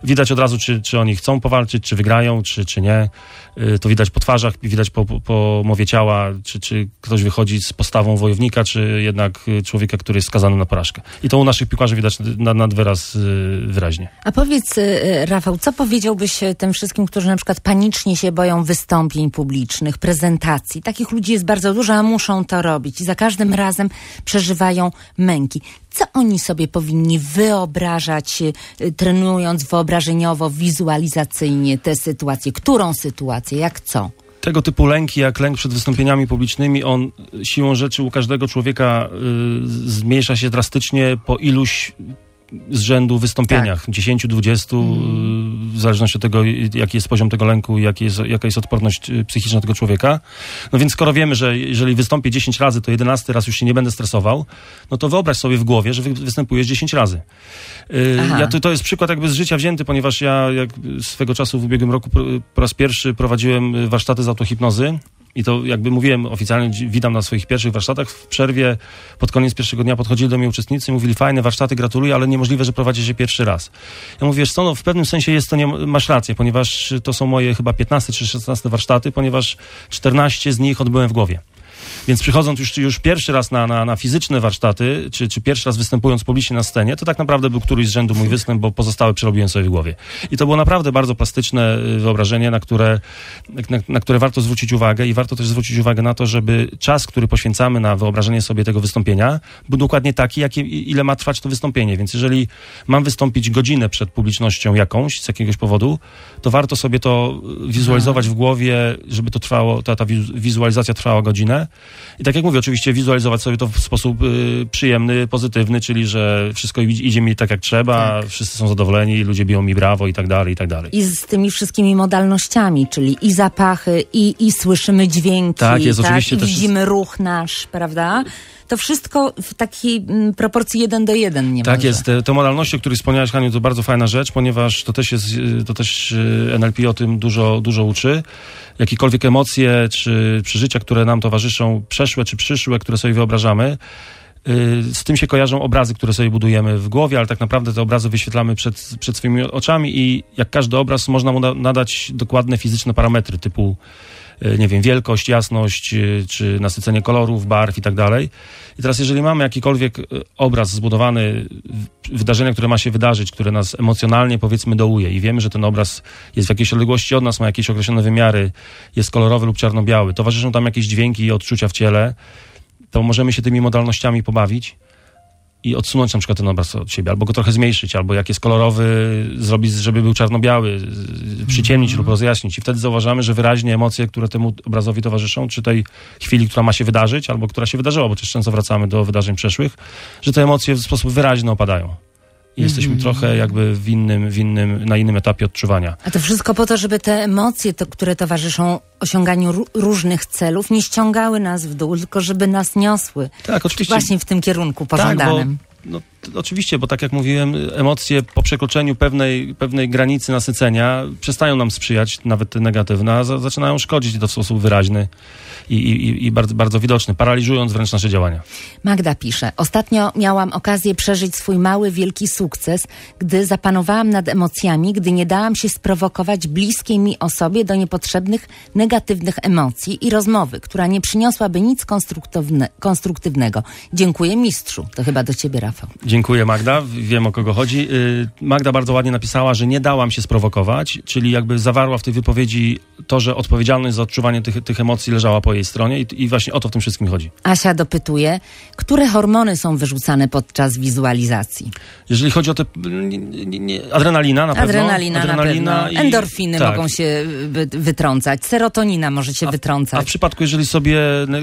widać od razu, czy oni chcą powalczyć, czy wygrają, czy nie. To widać po twarzach, widać po mowie ciała, czy ktoś wychodzi z postawą wojownika, czy jednak człowieka, który jest skazany na porażkę. I to u naszych piłkarzy widać nad wyraz wyraźnie. A powiedz, Rafał, co powiedziałbyś tym wszystkim, którzy na przykład panicznie się boją wystąpień publicznych, prezentacji? Takich ludzi jest bardzo dużo, a muszą to robić. I za każdym razem przeżywają męki. Co oni sobie powinni wyobrażać, trenując wyobrażeniowo, wizualizacyjnie tę sytuację? Którą sytuację? Jak co? Tego typu lęki, jak lęk przed wystąpieniami publicznymi, on siłą rzeczy u każdego człowieka zmniejsza się drastycznie po iluś z rzędu wystąpieniach, 10, 20, w zależności od tego, jaki jest poziom tego lęku i jaka jest odporność psychiczna tego człowieka. No więc skoro wiemy, że jeżeli wystąpię 10 razy, to 11 raz już się nie będę stresował, no to wyobraź sobie w głowie, że występujesz 10 razy. To jest przykład jakby z życia wzięty, ponieważ ja jak swego czasu w ubiegłym roku po raz pierwszy prowadziłem warsztaty z autohipnozy. I to jakby mówiłem oficjalnie, witam na swoich pierwszych warsztatach. W przerwie pod koniec pierwszego dnia podchodzili do mnie uczestnicy i mówili: fajne warsztaty, gratuluję, ale niemożliwe, że prowadzi się pierwszy raz. Ja mówię: wiesz co, no w pewnym sensie jest to, masz rację, ponieważ to są moje chyba 15 czy 16 warsztaty, ponieważ 14 z nich odbyłem w głowie. Więc przychodząc już pierwszy raz na fizyczne warsztaty, czy pierwszy raz występując publicznie na scenie, to tak naprawdę był któryś z rzędu mój występ, bo pozostałe przerobiłem sobie w głowie. I to było naprawdę bardzo plastyczne wyobrażenie, na które warto zwrócić uwagę i warto też zwrócić uwagę na to, żeby czas, który poświęcamy na wyobrażenie sobie tego wystąpienia, był dokładnie taki, ile ma trwać to wystąpienie. Więc jeżeli mam wystąpić godzinę przed publicznością jakąś, z jakiegoś powodu, to warto sobie to wizualizować w głowie, żeby to trwało, ta wizualizacja trwała godzinę. I tak jak mówię, oczywiście wizualizować sobie to w sposób przyjemny, pozytywny, czyli że wszystko idzie mi tak jak trzeba, wszyscy są zadowoleni, ludzie biją mi brawo i tak dalej, i tak dalej. I z tymi wszystkimi modalnościami, czyli i zapachy, i słyszymy dźwięki, tak, jest, oczywiście i widzimy ruch nasz, prawda? To wszystko w takiej proporcji 1:1 nie Tak może. jest. Te modalności, o których wspomniałeś, Haniu, to bardzo fajna rzecz, ponieważ to też NLP o tym dużo uczy. Jakiekolwiek emocje czy przeżycia, które nam towarzyszą, przeszłe czy przyszłe, które sobie wyobrażamy, z tym się kojarzą obrazy, które sobie budujemy w głowie, ale tak naprawdę te obrazy wyświetlamy przed swoimi oczami i jak każdy obraz można mu nadać dokładne fizyczne parametry typu, nie wiem, wielkość, jasność, czy nasycenie kolorów, barw i tak dalej. I teraz jeżeli mamy jakikolwiek obraz zbudowany, wydarzenia, które ma się wydarzyć, które nas emocjonalnie, powiedzmy, dołuje i wiemy, że ten obraz jest w jakiejś odległości od nas, ma jakieś określone wymiary, jest kolorowy lub czarno-biały, towarzyszą tam jakieś dźwięki i odczucia w ciele, to możemy się tymi modalnościami pobawić i odsunąć na przykład ten obraz od siebie, albo go trochę zmniejszyć, albo jak jest kolorowy, zrobić, żeby był czarno-biały, przyciemnić lub rozjaśnić. I wtedy zauważamy, że wyraźnie emocje, które temu obrazowi towarzyszą, czy tej chwili, która ma się wydarzyć, albo która się wydarzyła, bo też często wracamy do wydarzeń przeszłych, że te emocje w sposób wyraźny opadają. I jesteśmy trochę jakby na innym etapie odczuwania. A to wszystko po to, żeby te emocje, które towarzyszą osiąganiu różnych celów, nie ściągały nas w dół, tylko żeby nas niosły. Tak, oczywiście. Właśnie w tym kierunku pożądanym. Tak, oczywiście, bo tak jak mówiłem, emocje po przekroczeniu pewnej granicy nasycenia przestają nam sprzyjać, nawet te negatywne, a zaczynają szkodzić i to w sposób wyraźny i bardzo, bardzo widoczny, paraliżując wręcz nasze działania. Magda pisze: ostatnio miałam okazję przeżyć swój mały, wielki sukces, gdy zapanowałam nad emocjami, gdy nie dałam się sprowokować bliskiej mi osobie do niepotrzebnych, negatywnych emocji i rozmowy, która nie przyniosłaby nic konstruktywnego. Dziękuję, mistrzu. To chyba do ciebie, Rafał. Dziękuję, Magda. Wiem, o kogo chodzi. Magda bardzo ładnie napisała, że nie dałam się sprowokować, czyli jakby zawarła w tej wypowiedzi to, że odpowiedzialność za odczuwanie tych emocji leżała po jej stronie i właśnie o to w tym wszystkim chodzi. Asia dopytuje, które hormony są wyrzucane podczas wizualizacji? Jeżeli chodzi o te... adrenalina na pewno. Adrenalina na pewno. Endorfiny mogą się wytrącać. Serotonina może się wytrącać. A w przypadku, jeżeli sobie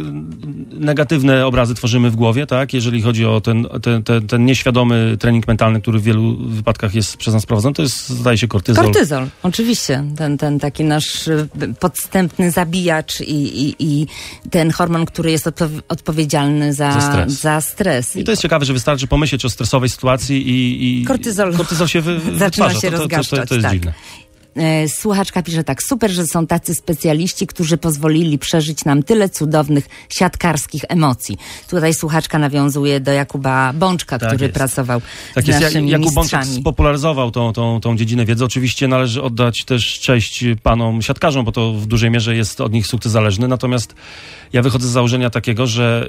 negatywne obrazy tworzymy w głowie, tak? Jeżeli chodzi o ten nieświadomy trening mentalny, który w wielu wypadkach jest przez nas prowadzony, to jest, zdaje się, kortyzol. Kortyzol, oczywiście. Ten taki nasz podstępny zabijacz i ten hormon, który jest odpowiedzialny za stres. I to jest ciekawe, że wystarczy pomyśleć o stresowej sytuacji i kortyzol się zaczyna się rozgaszczać. To jest dziwne. Słuchaczka pisze tak: super, że są tacy specjaliści, którzy pozwolili przeżyć nam tyle cudownych siatkarskich emocji. Tutaj słuchaczka nawiązuje do Jakuba Bączka, Tak który jest. pracował Tak z jest. naszymi Jakub Bączek mistrzami. spopularyzował tą dziedzinę wiedzy. Oczywiście należy oddać też cześć panom siatkarzom, bo to w dużej mierze jest od nich sukces zależny. Natomiast ja wychodzę z założenia takiego, że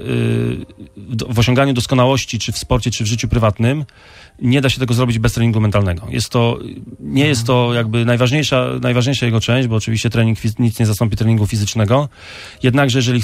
w osiąganiu doskonałości, czy w sporcie, czy w życiu prywatnym, nie da się tego zrobić bez treningu mentalnego. Nie jest to jakby najważniejsza jego część, bo oczywiście trening nic nie zastąpi treningu fizycznego. Jednakże jeżeli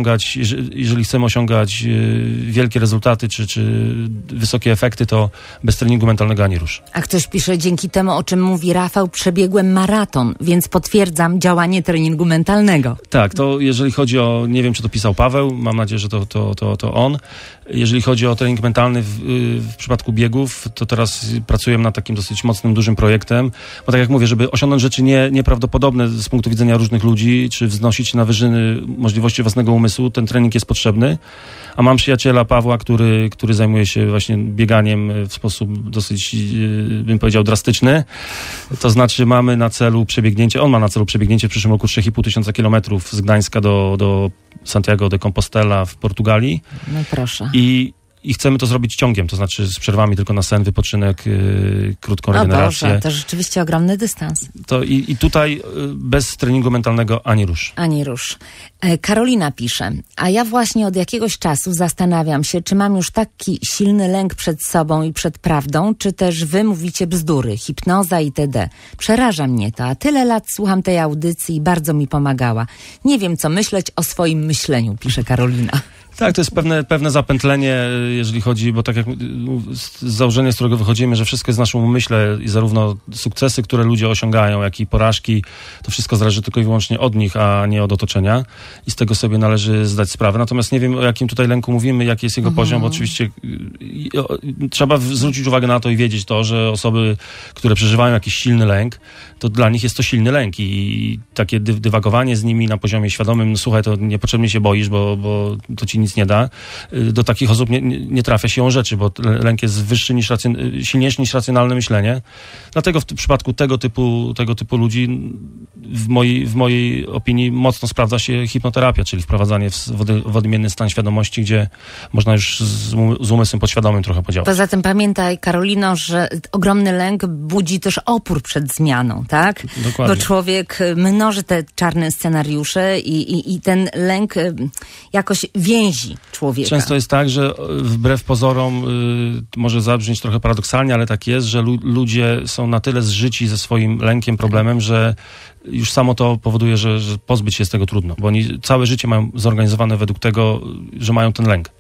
chcemy osiągać wielkie rezultaty, czy wysokie efekty, to bez treningu mentalnego ani rusz. A ktoś pisze: dzięki temu, o czym mówi Rafał, przebiegłem maraton, więc potwierdzam działanie treningu mentalnego. Tak, to jeżeli chodzi o, nie wiem, czy to pisał Paweł, mam nadzieję, że to on. Jeżeli chodzi o trening mentalny w przypadku biegów, to teraz pracujemy nad takim dosyć mocnym, dużym projektem, bo tak jak mówię, żeby osiągnąć rzeczy nieprawdopodobne z punktu widzenia różnych ludzi, czy wznosić się na wyżyny możliwości własnego umysłu, ten trening jest potrzebny. A mam przyjaciela Pawła, który zajmuje się właśnie bieganiem w sposób dosyć, bym powiedział, drastyczny. To znaczy on ma na celu przebiegnięcie w przyszłym roku 3500 kilometrów z Gdańska do Santiago de Compostela w Portugalii. No proszę. I chcemy to zrobić ciągiem, to znaczy z przerwami tylko na sen, wypoczynek, krótką No regenerację. Boże, to rzeczywiście ogromny dystans. I tutaj bez treningu mentalnego ani rusz. Ani rusz. Karolina pisze: a ja właśnie od jakiegoś czasu zastanawiam się, czy mam już taki silny lęk przed sobą i przed prawdą, czy też wy mówicie bzdury, hipnoza itd. Przeraża mnie to, a tyle lat słucham tej audycji i bardzo mi pomagała. Nie wiem, co myśleć o swoim myśleniu, pisze Karolina. Tak, to jest pewne zapętlenie, jeżeli chodzi, bo tak jak z założenia, z którego wychodzimy, że wszystko jest w naszym umyśle i zarówno sukcesy, które ludzie osiągają, jak i porażki, to wszystko zależy tylko i wyłącznie od nich, a nie od otoczenia i z tego sobie należy zdać sprawę. Natomiast nie wiem, o jakim tutaj lęku mówimy, jaki jest jego poziom, bo oczywiście trzeba zwrócić uwagę na to i wiedzieć to, że osoby, które przeżywają jakiś silny lęk, to dla nich jest to silny lęk i takie dywagowanie z nimi na poziomie świadomym, no słuchaj, to niepotrzebnie się boisz, bo to ci nic nie da. Do takich osób nie trafia siłą rzeczy, bo lęk jest wyższy silniejszy niż racjonalne myślenie. Dlatego w przypadku tego typu ludzi w mojej opinii mocno sprawdza się hipnoterapia, czyli wprowadzanie w odmienny stan świadomości, gdzie można już z umysłem podświadomym trochę podziałać. Poza tym pamiętaj, Karolino, że ogromny lęk budzi też opór przed zmianą, tak? Dokładnie. Bo człowiek mnoży te czarne scenariusze i ten lęk jakoś więzi człowieka. Często jest tak, że wbrew pozorom może zabrzmieć trochę paradoksalnie, ale tak jest, że ludzie są na tyle zżyci ze swoim lękiem, problemem, że już samo to powoduje, że pozbyć się z tego trudno, bo oni całe życie mają zorganizowane według tego, że mają ten lęk.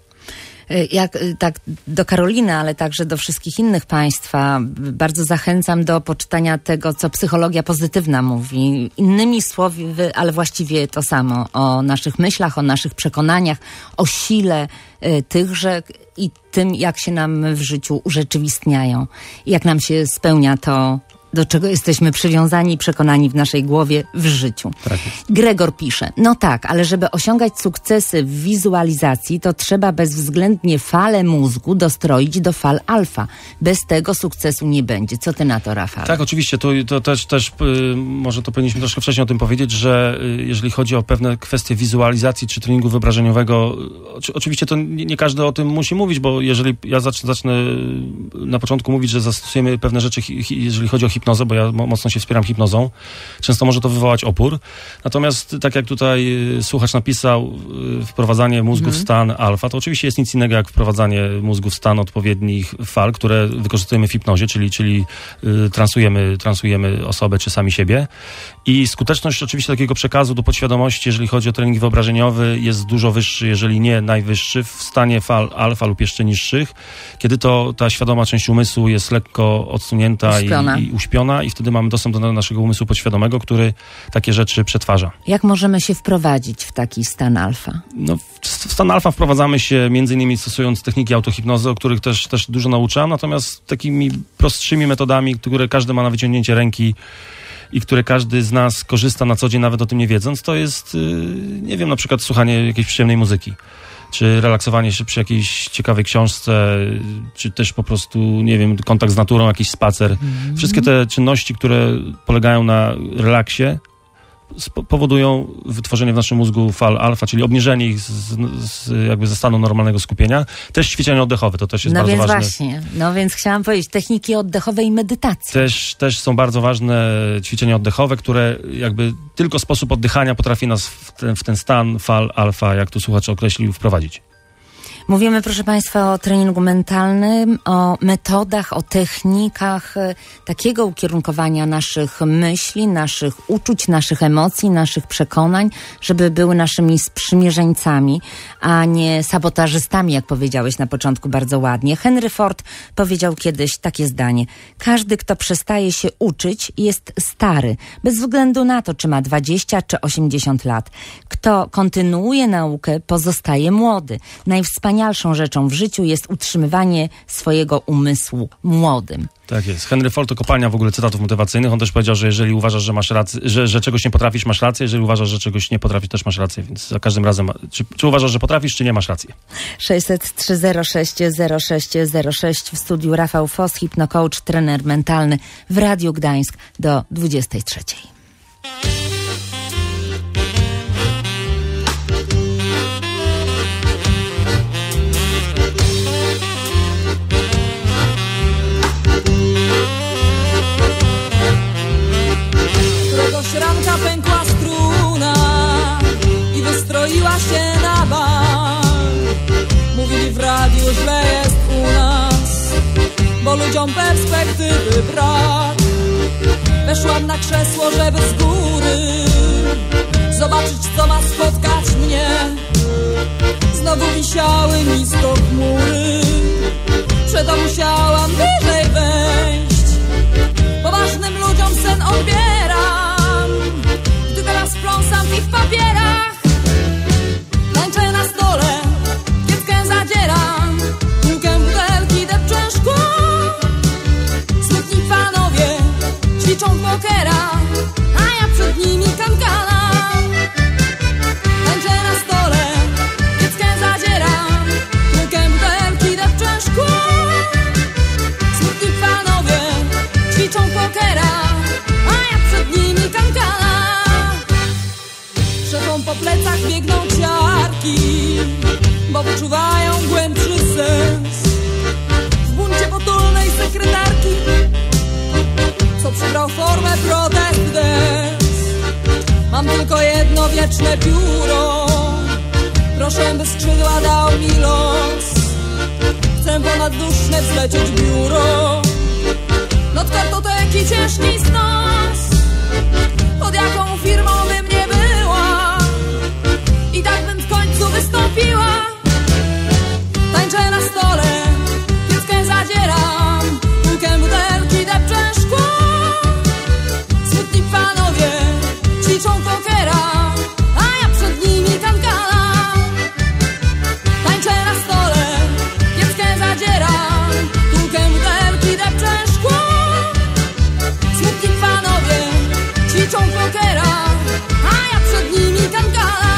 Tak do Karoliny, ale także do wszystkich innych państwa bardzo zachęcam do poczytania tego, co psychologia pozytywna mówi. Innymi słowy, ale właściwie to samo. O naszych myślach, o naszych przekonaniach, o sile tychże i tym, jak się nam w życiu urzeczywistniają. I jak nam się spełnia to, do czego jesteśmy przywiązani i przekonani w naszej głowie w życiu. Tak jest. Gregor pisze: no tak, ale żeby osiągać sukcesy w wizualizacji, to trzeba bezwzględnie fale mózgu dostroić do fal alfa. Bez tego sukcesu nie będzie. Co ty na to, Rafał? Tak, oczywiście. To też może to powinniśmy troszkę wcześniej o tym powiedzieć, że jeżeli chodzi o pewne kwestie wizualizacji czy treningu wyobrażeniowego, oczywiście to nie każdy o tym musi mówić, bo jeżeli ja zacznę na początku mówić, że zastosujemy pewne rzeczy, jeżeli chodzi o hipnozę, bo ja mocno się wspieram hipnozą, często może to wywołać opór. Natomiast tak jak tutaj słuchacz napisał, wprowadzanie mózgu w stan alfa, to oczywiście jest nic innego jak wprowadzanie mózgu w stan odpowiednich fal, które wykorzystujemy w hipnozie, czyli transujemy osobę czy sami siebie. I skuteczność oczywiście takiego przekazu do podświadomości, jeżeli chodzi o trening wyobrażeniowy, jest dużo wyższy, jeżeli nie najwyższy, w stanie fal alfa lub jeszcze niższych, kiedy to ta świadoma część umysłu jest lekko odsunięta i uśpiona i wtedy mamy dostęp do naszego umysłu podświadomego, który takie rzeczy przetwarza. Jak możemy się wprowadzić w taki stan alfa? No, w stan alfa wprowadzamy się między innymi stosując techniki autohipnozy, o których też dużo nauczam, natomiast takimi prostszymi metodami, które każdy ma na wyciągnięcie ręki i które każdy z nas korzysta na co dzień, nawet o tym nie wiedząc, to jest, nie wiem, na przykład słuchanie jakiejś przyjemnej muzyki. czy relaksowanie się przy jakiejś ciekawej książce, czy też po prostu, nie wiem, kontakt z naturą, jakiś spacer. Wszystkie te czynności, które polegają na relaksie, powodują wytworzenie w naszym mózgu fal alfa, czyli obniżenie ich jakby ze stanu normalnego skupienia. Też ćwiczenia oddechowe, to też jest bardzo ważne. Właśnie. No więc chciałam powiedzieć, techniki oddechowe i medytacji. Też są bardzo ważne ćwiczenia oddechowe, które jakby tylko sposób oddychania potrafi nas w ten stan fal alfa, jak tu słuchacz określił, wprowadzić. Mówimy, proszę Państwa, o treningu mentalnym, o metodach, o technikach takiego ukierunkowania naszych myśli, naszych uczuć, naszych emocji, naszych przekonań, żeby były naszymi sprzymierzeńcami, a nie sabotażystami, jak powiedziałeś na początku bardzo ładnie. Henry Ford powiedział kiedyś takie zdanie: każdy, kto przestaje się uczyć, jest stary, bez względu na to, czy ma 20 czy 80 lat. Kto kontynuuje naukę, pozostaje młody. Najwspanialszą rzeczą w życiu jest utrzymywanie swojego umysłu młodym. Tak jest. Henry Ford to kopalnia w ogóle cytatów motywacyjnych. On też powiedział, że jeżeli uważasz, że masz rację, że czegoś nie potrafisz, masz rację. Jeżeli uważasz, że czegoś nie potrafisz, też masz rację. Więc za każdym razem, czy uważasz, że potrafisz, czy nie masz racji. 600-306-0606 w studiu Rafał Foss, hipnocoach, trener mentalny w Radiu Gdańsk do 23. Ranka pękła struna i wystroiła się na bal. Mówili w radiu, źle jest u nas, bo ludziom perspektywy brak. Weszłam na krzesło, żeby z góry zobaczyć, co ma spotkać mnie. Znowu wisiały nisko chmury, przeto musiałam wyżej wejść. Poważnym ludziom sen odbieram, gdy teraz pląsam w ich papierach. Tańczę na stole, kieckę zadzieram, kulkę butelki depczę szkło. Smutni panowie ćwiczą pokera, a ja przed nimi kankalam. Tańczę na stole, kieckę zadzieram, kulkę butelki depczę szkło. Smutni panowie ćwiczą pokera, a ja przed nimi kankana. Szefom po plecach biegną ciarki, bo wyczuwają głębszy sens w buncie potulnej sekretarki, co przybrał formę protest dance. Mam tylko jedno wieczne pióro, proszę, by skrzydła dał mi los. Chcę ponad duszne wzlecieć biuro, not kartoteki ciężki snos. Pod jaką firmą bym nie była, i tak bym w końcu wystąpiła. Tańczę na stole, kieckę zadzieram, kulkę butelki depczę szkło. Smutni panowie ćwiczą pokera, a ja przed nimi kankalam. Tańczę na stole, kieckę zadzieram, kulkę butelki depczę szkło. Smutni panowie ćwiczą pokera, a ja przed nimi kankalam.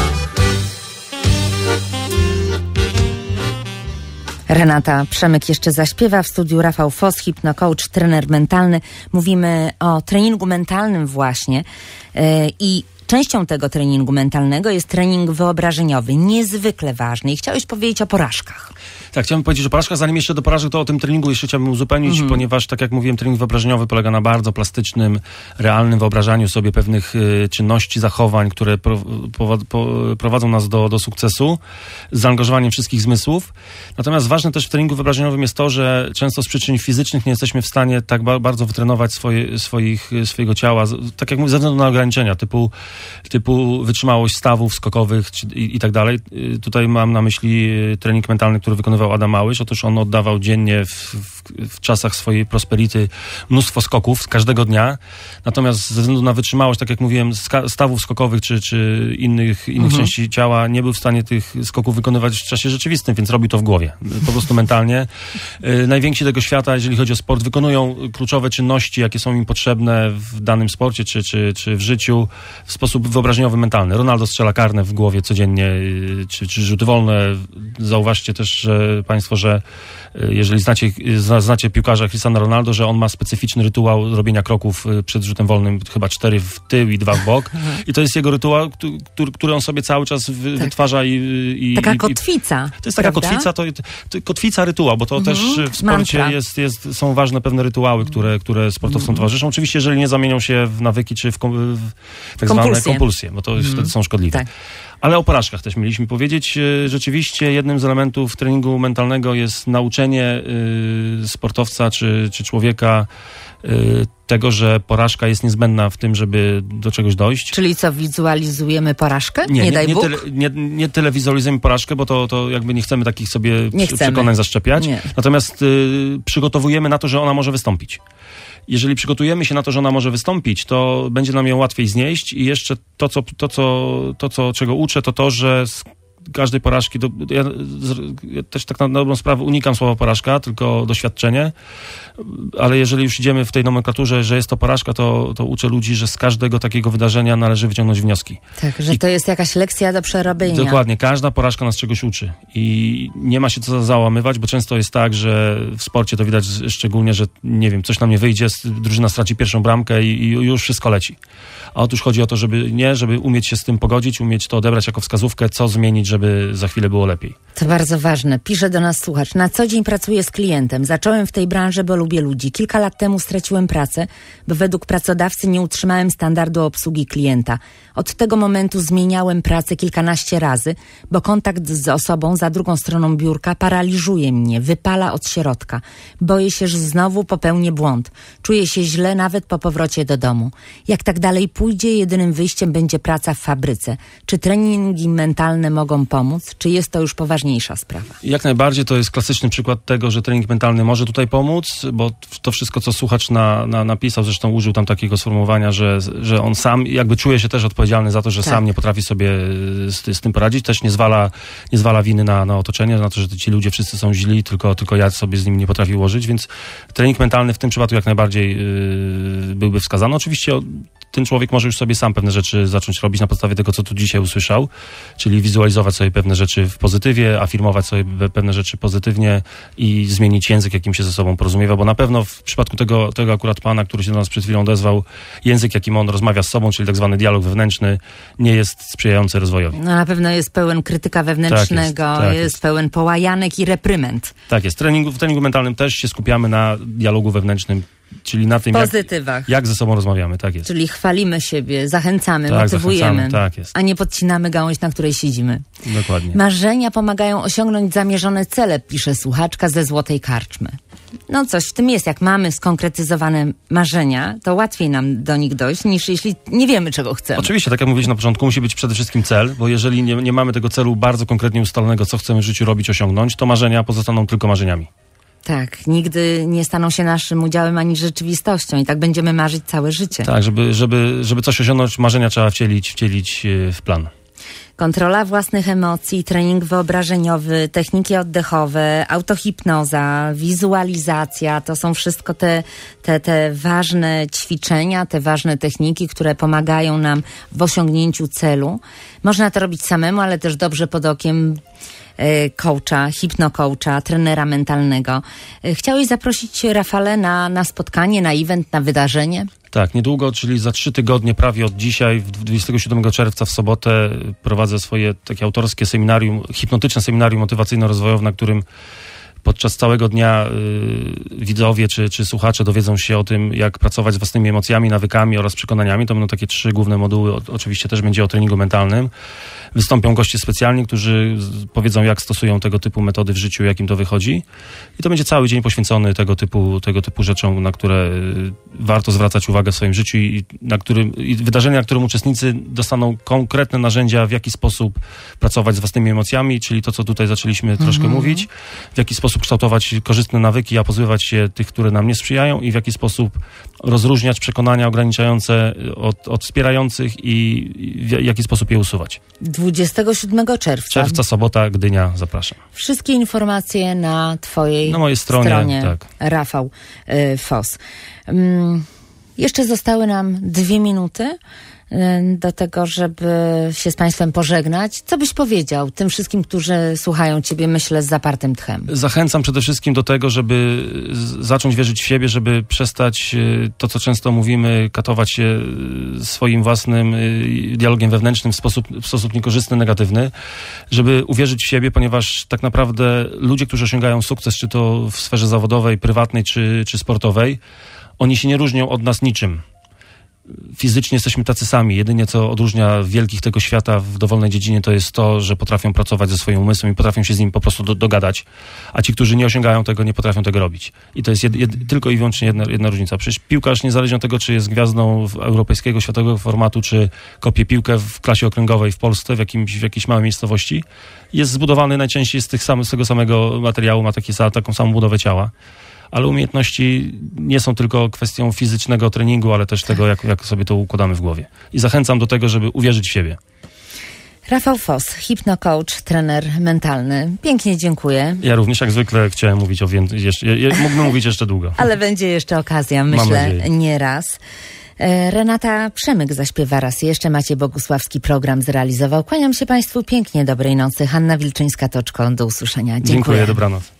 Renata Przemyk jeszcze zaśpiewa w studiu Rafał Foss, hipnocoach, trener mentalny. Mówimy o treningu mentalnym właśnie i częścią tego treningu mentalnego jest trening wyobrażeniowy, niezwykle ważny. I chciałeś powiedzieć o porażkach. Tak, chciałbym powiedzieć o porażkach. Zanim jeszcze do porażek, to o tym treningu jeszcze chciałbym uzupełnić, ponieważ, tak jak mówiłem, trening wyobrażeniowy polega na bardzo plastycznym, realnym wyobrażaniu sobie pewnych czynności, zachowań, które prowadzą nas do sukcesu, z zaangażowaniem wszystkich zmysłów. Natomiast ważne też w treningu wyobrażeniowym jest to, że często z przyczyn fizycznych nie jesteśmy w stanie tak bardzo wytrenować swojego ciała, tak jak mówię, ze względu na ograniczenia, typu wytrzymałość stawów skokowych i tak dalej. Tutaj mam na myśli trening mentalny, który wykonywał Adam Małysz. Otóż on oddawał dziennie w w czasach swojej prosperity mnóstwo skoków każdego dnia. Natomiast ze względu na wytrzymałość, tak jak mówiłem, stawów skokowych czy innych części ciała nie był w stanie tych skoków wykonywać w czasie rzeczywistym, więc robił to w głowie. Po prostu mentalnie. Najwięksi tego świata, jeżeli chodzi o sport, wykonują kluczowe czynności, jakie są im potrzebne w danym sporcie czy w życiu w sposób wyobrażeniowy, mentalny. Ronaldo strzela karne w głowie codziennie, czy rzuty wolne. Zauważcie też Państwo, że jeżeli znacie piłkarza Cristiano Ronaldo, że on ma specyficzny rytuał robienia kroków przed rzutem wolnym, chyba 4 w tył i 2 w bok. I to jest jego rytuał, który on sobie cały czas wytwarza taka kotwica. To jest taka kotwica, to kotwica rytułu, bo to też w sporcie są ważne pewne rytuały, które sportowcom towarzyszą. Oczywiście, jeżeli nie zamienią się w nawyki, czy w tak zwane kompulsje, bo to wtedy są szkodliwe. Tak. Ale o porażkach też mieliśmy powiedzieć. Rzeczywiście jednym z elementów treningu mentalnego jest nauczenie sportowca czy człowieka tego, że porażka jest niezbędna w tym, żeby do czegoś dojść. Czyli co, wizualizujemy porażkę? Nie tyle wizualizujemy porażkę, bo to jakby nie chcemy takich sobie przekonań zaszczepiać. Nie. Natomiast przygotowujemy na to, że ona może wystąpić. Jeżeli przygotujemy się na to, że ona może wystąpić, to będzie nam ją łatwiej znieść i jeszcze czego uczę, to, że z każdej porażki, ja też tak na dobrą sprawę unikam słowa porażka, tylko doświadczenie, ale jeżeli już idziemy w tej nomenklaturze, że jest to porażka, to uczę ludzi, że z każdego takiego wydarzenia należy wyciągnąć wnioski. Tak, że to jest jakaś lekcja do przerobienia. Dokładnie, każda porażka nas czegoś uczy i nie ma się co załamywać, bo często jest tak, że w sporcie to widać szczególnie, że nie wiem, coś nam nie wyjdzie, drużyna straci pierwszą bramkę i już wszystko leci. A otóż chodzi o to, żeby umieć się z tym pogodzić, umieć to odebrać jako wskazówkę, co zmienić, żeby za chwilę było lepiej. To bardzo ważne. Pisze do nas słuchacz. Na co dzień pracuję z klientem. Zacząłem w tej branży, bo lubię ludzi. Kilka lat temu straciłem pracę, bo według pracodawcy nie utrzymałem standardu obsługi klienta. Od tego momentu zmieniałem pracę kilkanaście razy, bo kontakt z osobą za drugą stroną biurka paraliżuje mnie, wypala od środka. Boję się, że znowu popełnię błąd. Czuję się źle nawet po powrocie do domu. Jak tak dalej pójdzie, jedynym wyjściem będzie praca w fabryce. Czy treningi mentalne mogą pomóc? Czy jest to już poważniejsza sprawa? Jak najbardziej to jest klasyczny przykład tego, że trening mentalny może tutaj pomóc, bo to wszystko, co słuchacz napisał, zresztą użył tam takiego sformułowania, że on sam jakby czuje się też odpowiedzialny za to, że sam nie potrafi sobie z tym poradzić. Też nie zwala winy na otoczenie, na to, że ci ludzie wszyscy są źli, tylko ja sobie z nimi nie potrafię ułożyć, więc trening mentalny w tym przypadku jak najbardziej byłby wskazany. Oczywiście ten człowiek może już sobie sam pewne rzeczy zacząć robić na podstawie tego, co tu dzisiaj usłyszał, czyli wizualizować sobie pewne rzeczy w pozytywie, afirmować sobie pewne rzeczy pozytywnie i zmienić język, jakim się ze sobą porozumiewa, bo na pewno w przypadku tego akurat pana, który się do nas przed chwilą odezwał, język, jakim on rozmawia z sobą, czyli tak zwany dialog wewnętrzny, nie jest sprzyjający rozwojowi. No na pewno jest pełen krytyka wewnętrznego, jest pełen połajanek i repryment. Tak jest. W treningu mentalnym też się skupiamy na dialogu wewnętrznym, czyli na tym, jak ze sobą rozmawiamy. Tak jest. Czyli chwalimy siebie, zachęcamy, motywujemy, tak jest. A nie podcinamy gałąź, na której siedzimy. Dokładnie. Marzenia pomagają osiągnąć zamierzone cele, pisze słuchaczka ze Złotej Karczmy. No coś w tym jest. Jak mamy skonkretyzowane marzenia, to łatwiej nam do nich dojść, niż jeśli nie wiemy, czego chcemy. Oczywiście, tak jak mówiliśmy na początku, musi być przede wszystkim cel, bo jeżeli nie mamy tego celu bardzo konkretnie ustalonego, co chcemy w życiu robić, osiągnąć, to marzenia pozostaną tylko marzeniami. Tak, nigdy nie staną się naszym udziałem ani rzeczywistością i tak będziemy marzyć całe życie. Tak, żeby coś osiągnąć, marzenia trzeba wcielić w plan. Kontrola własnych emocji, trening wyobrażeniowy, techniki oddechowe, autohipnoza, wizualizacja, to są wszystko te ważne ćwiczenia, te ważne techniki, które pomagają nam w osiągnięciu celu. Można to robić samemu, ale też dobrze pod okiem coacha, hipnocoacha, trenera mentalnego. Chciałeś zaprosić Rafale na spotkanie, na event, na wydarzenie? Tak, niedługo, czyli za 3 tygodnie, prawie od dzisiaj, 27 czerwca w sobotę prowadzę swoje takie autorskie seminarium, hipnotyczne seminarium motywacyjno-rozwojowe, na którym podczas całego dnia widzowie czy słuchacze dowiedzą się o tym, jak pracować z własnymi emocjami, nawykami oraz przekonaniami. To będą takie 3 główne moduły. Oczywiście też będzie o treningu mentalnym. Wystąpią goście specjalni, którzy powiedzą, jak stosują tego typu metody w życiu, jak im to wychodzi. I to będzie cały dzień poświęcony tego typu rzeczom, na które warto zwracać uwagę w swoim życiu i wydarzenia, na którym uczestnicy dostaną konkretne narzędzia, w jaki sposób pracować z własnymi emocjami, czyli to, co tutaj zaczęliśmy troszkę mówić, w jaki sposób sposób kształtować korzystne nawyki, a pozbywać się tych, które nam nie sprzyjają i w jaki sposób rozróżniać przekonania ograniczające od wspierających i w jaki sposób je usuwać. 27 czerwca. Sobota, Gdynia, zapraszam. Wszystkie informacje na twojej na mojej stronie tak. Rafał Foss. Jeszcze zostały nam 2 minuty do tego, żeby się z Państwem pożegnać. Co byś powiedział tym wszystkim, którzy słuchają Ciebie, myślę, z zapartym tchem? Zachęcam przede wszystkim do tego, żeby zacząć wierzyć w siebie, żeby przestać to, co często mówimy, katować się swoim własnym dialogiem wewnętrznym w sposób niekorzystny, negatywny, żeby uwierzyć w siebie, ponieważ tak naprawdę ludzie, którzy osiągają sukces, czy to w sferze zawodowej, prywatnej, czy sportowej, oni się nie różnią od nas niczym. Fizycznie jesteśmy tacy sami. Jedynie co odróżnia wielkich tego świata w dowolnej dziedzinie, to jest to, że potrafią pracować ze swoim umysłem i potrafią się z nim po prostu dogadać, a ci, którzy nie osiągają tego, nie potrafią tego robić. I to jest tylko i wyłącznie jedna różnica. Przecież piłkarz, niezależnie od tego, czy jest gwiazdą europejskiego, światowego formatu, czy kopie piłkę w klasie okręgowej w Polsce, w jakiejś małej miejscowości, jest zbudowany najczęściej z tego samego materiału, ma taką samą budowę ciała. Ale umiejętności nie są tylko kwestią fizycznego treningu, ale też tego, jak sobie to układamy w głowie. I zachęcam do tego, żeby uwierzyć w siebie. Rafał Foss, hipnocoach, trener mentalny. Pięknie dziękuję. Ja również jak zwykle chciałem mówić o więcej. Mógłbym mówić jeszcze długo. Ale będzie jeszcze okazja, myślę, nie raz. Renata Przemyk zaśpiewa raz jeszcze. Maciej Bogusławski program zrealizował. Kłaniam się Państwu pięknie. Dobrej nocy. Hanna Wilczyńska-Toczko. Do usłyszenia. Dziękuję. Dobranoc.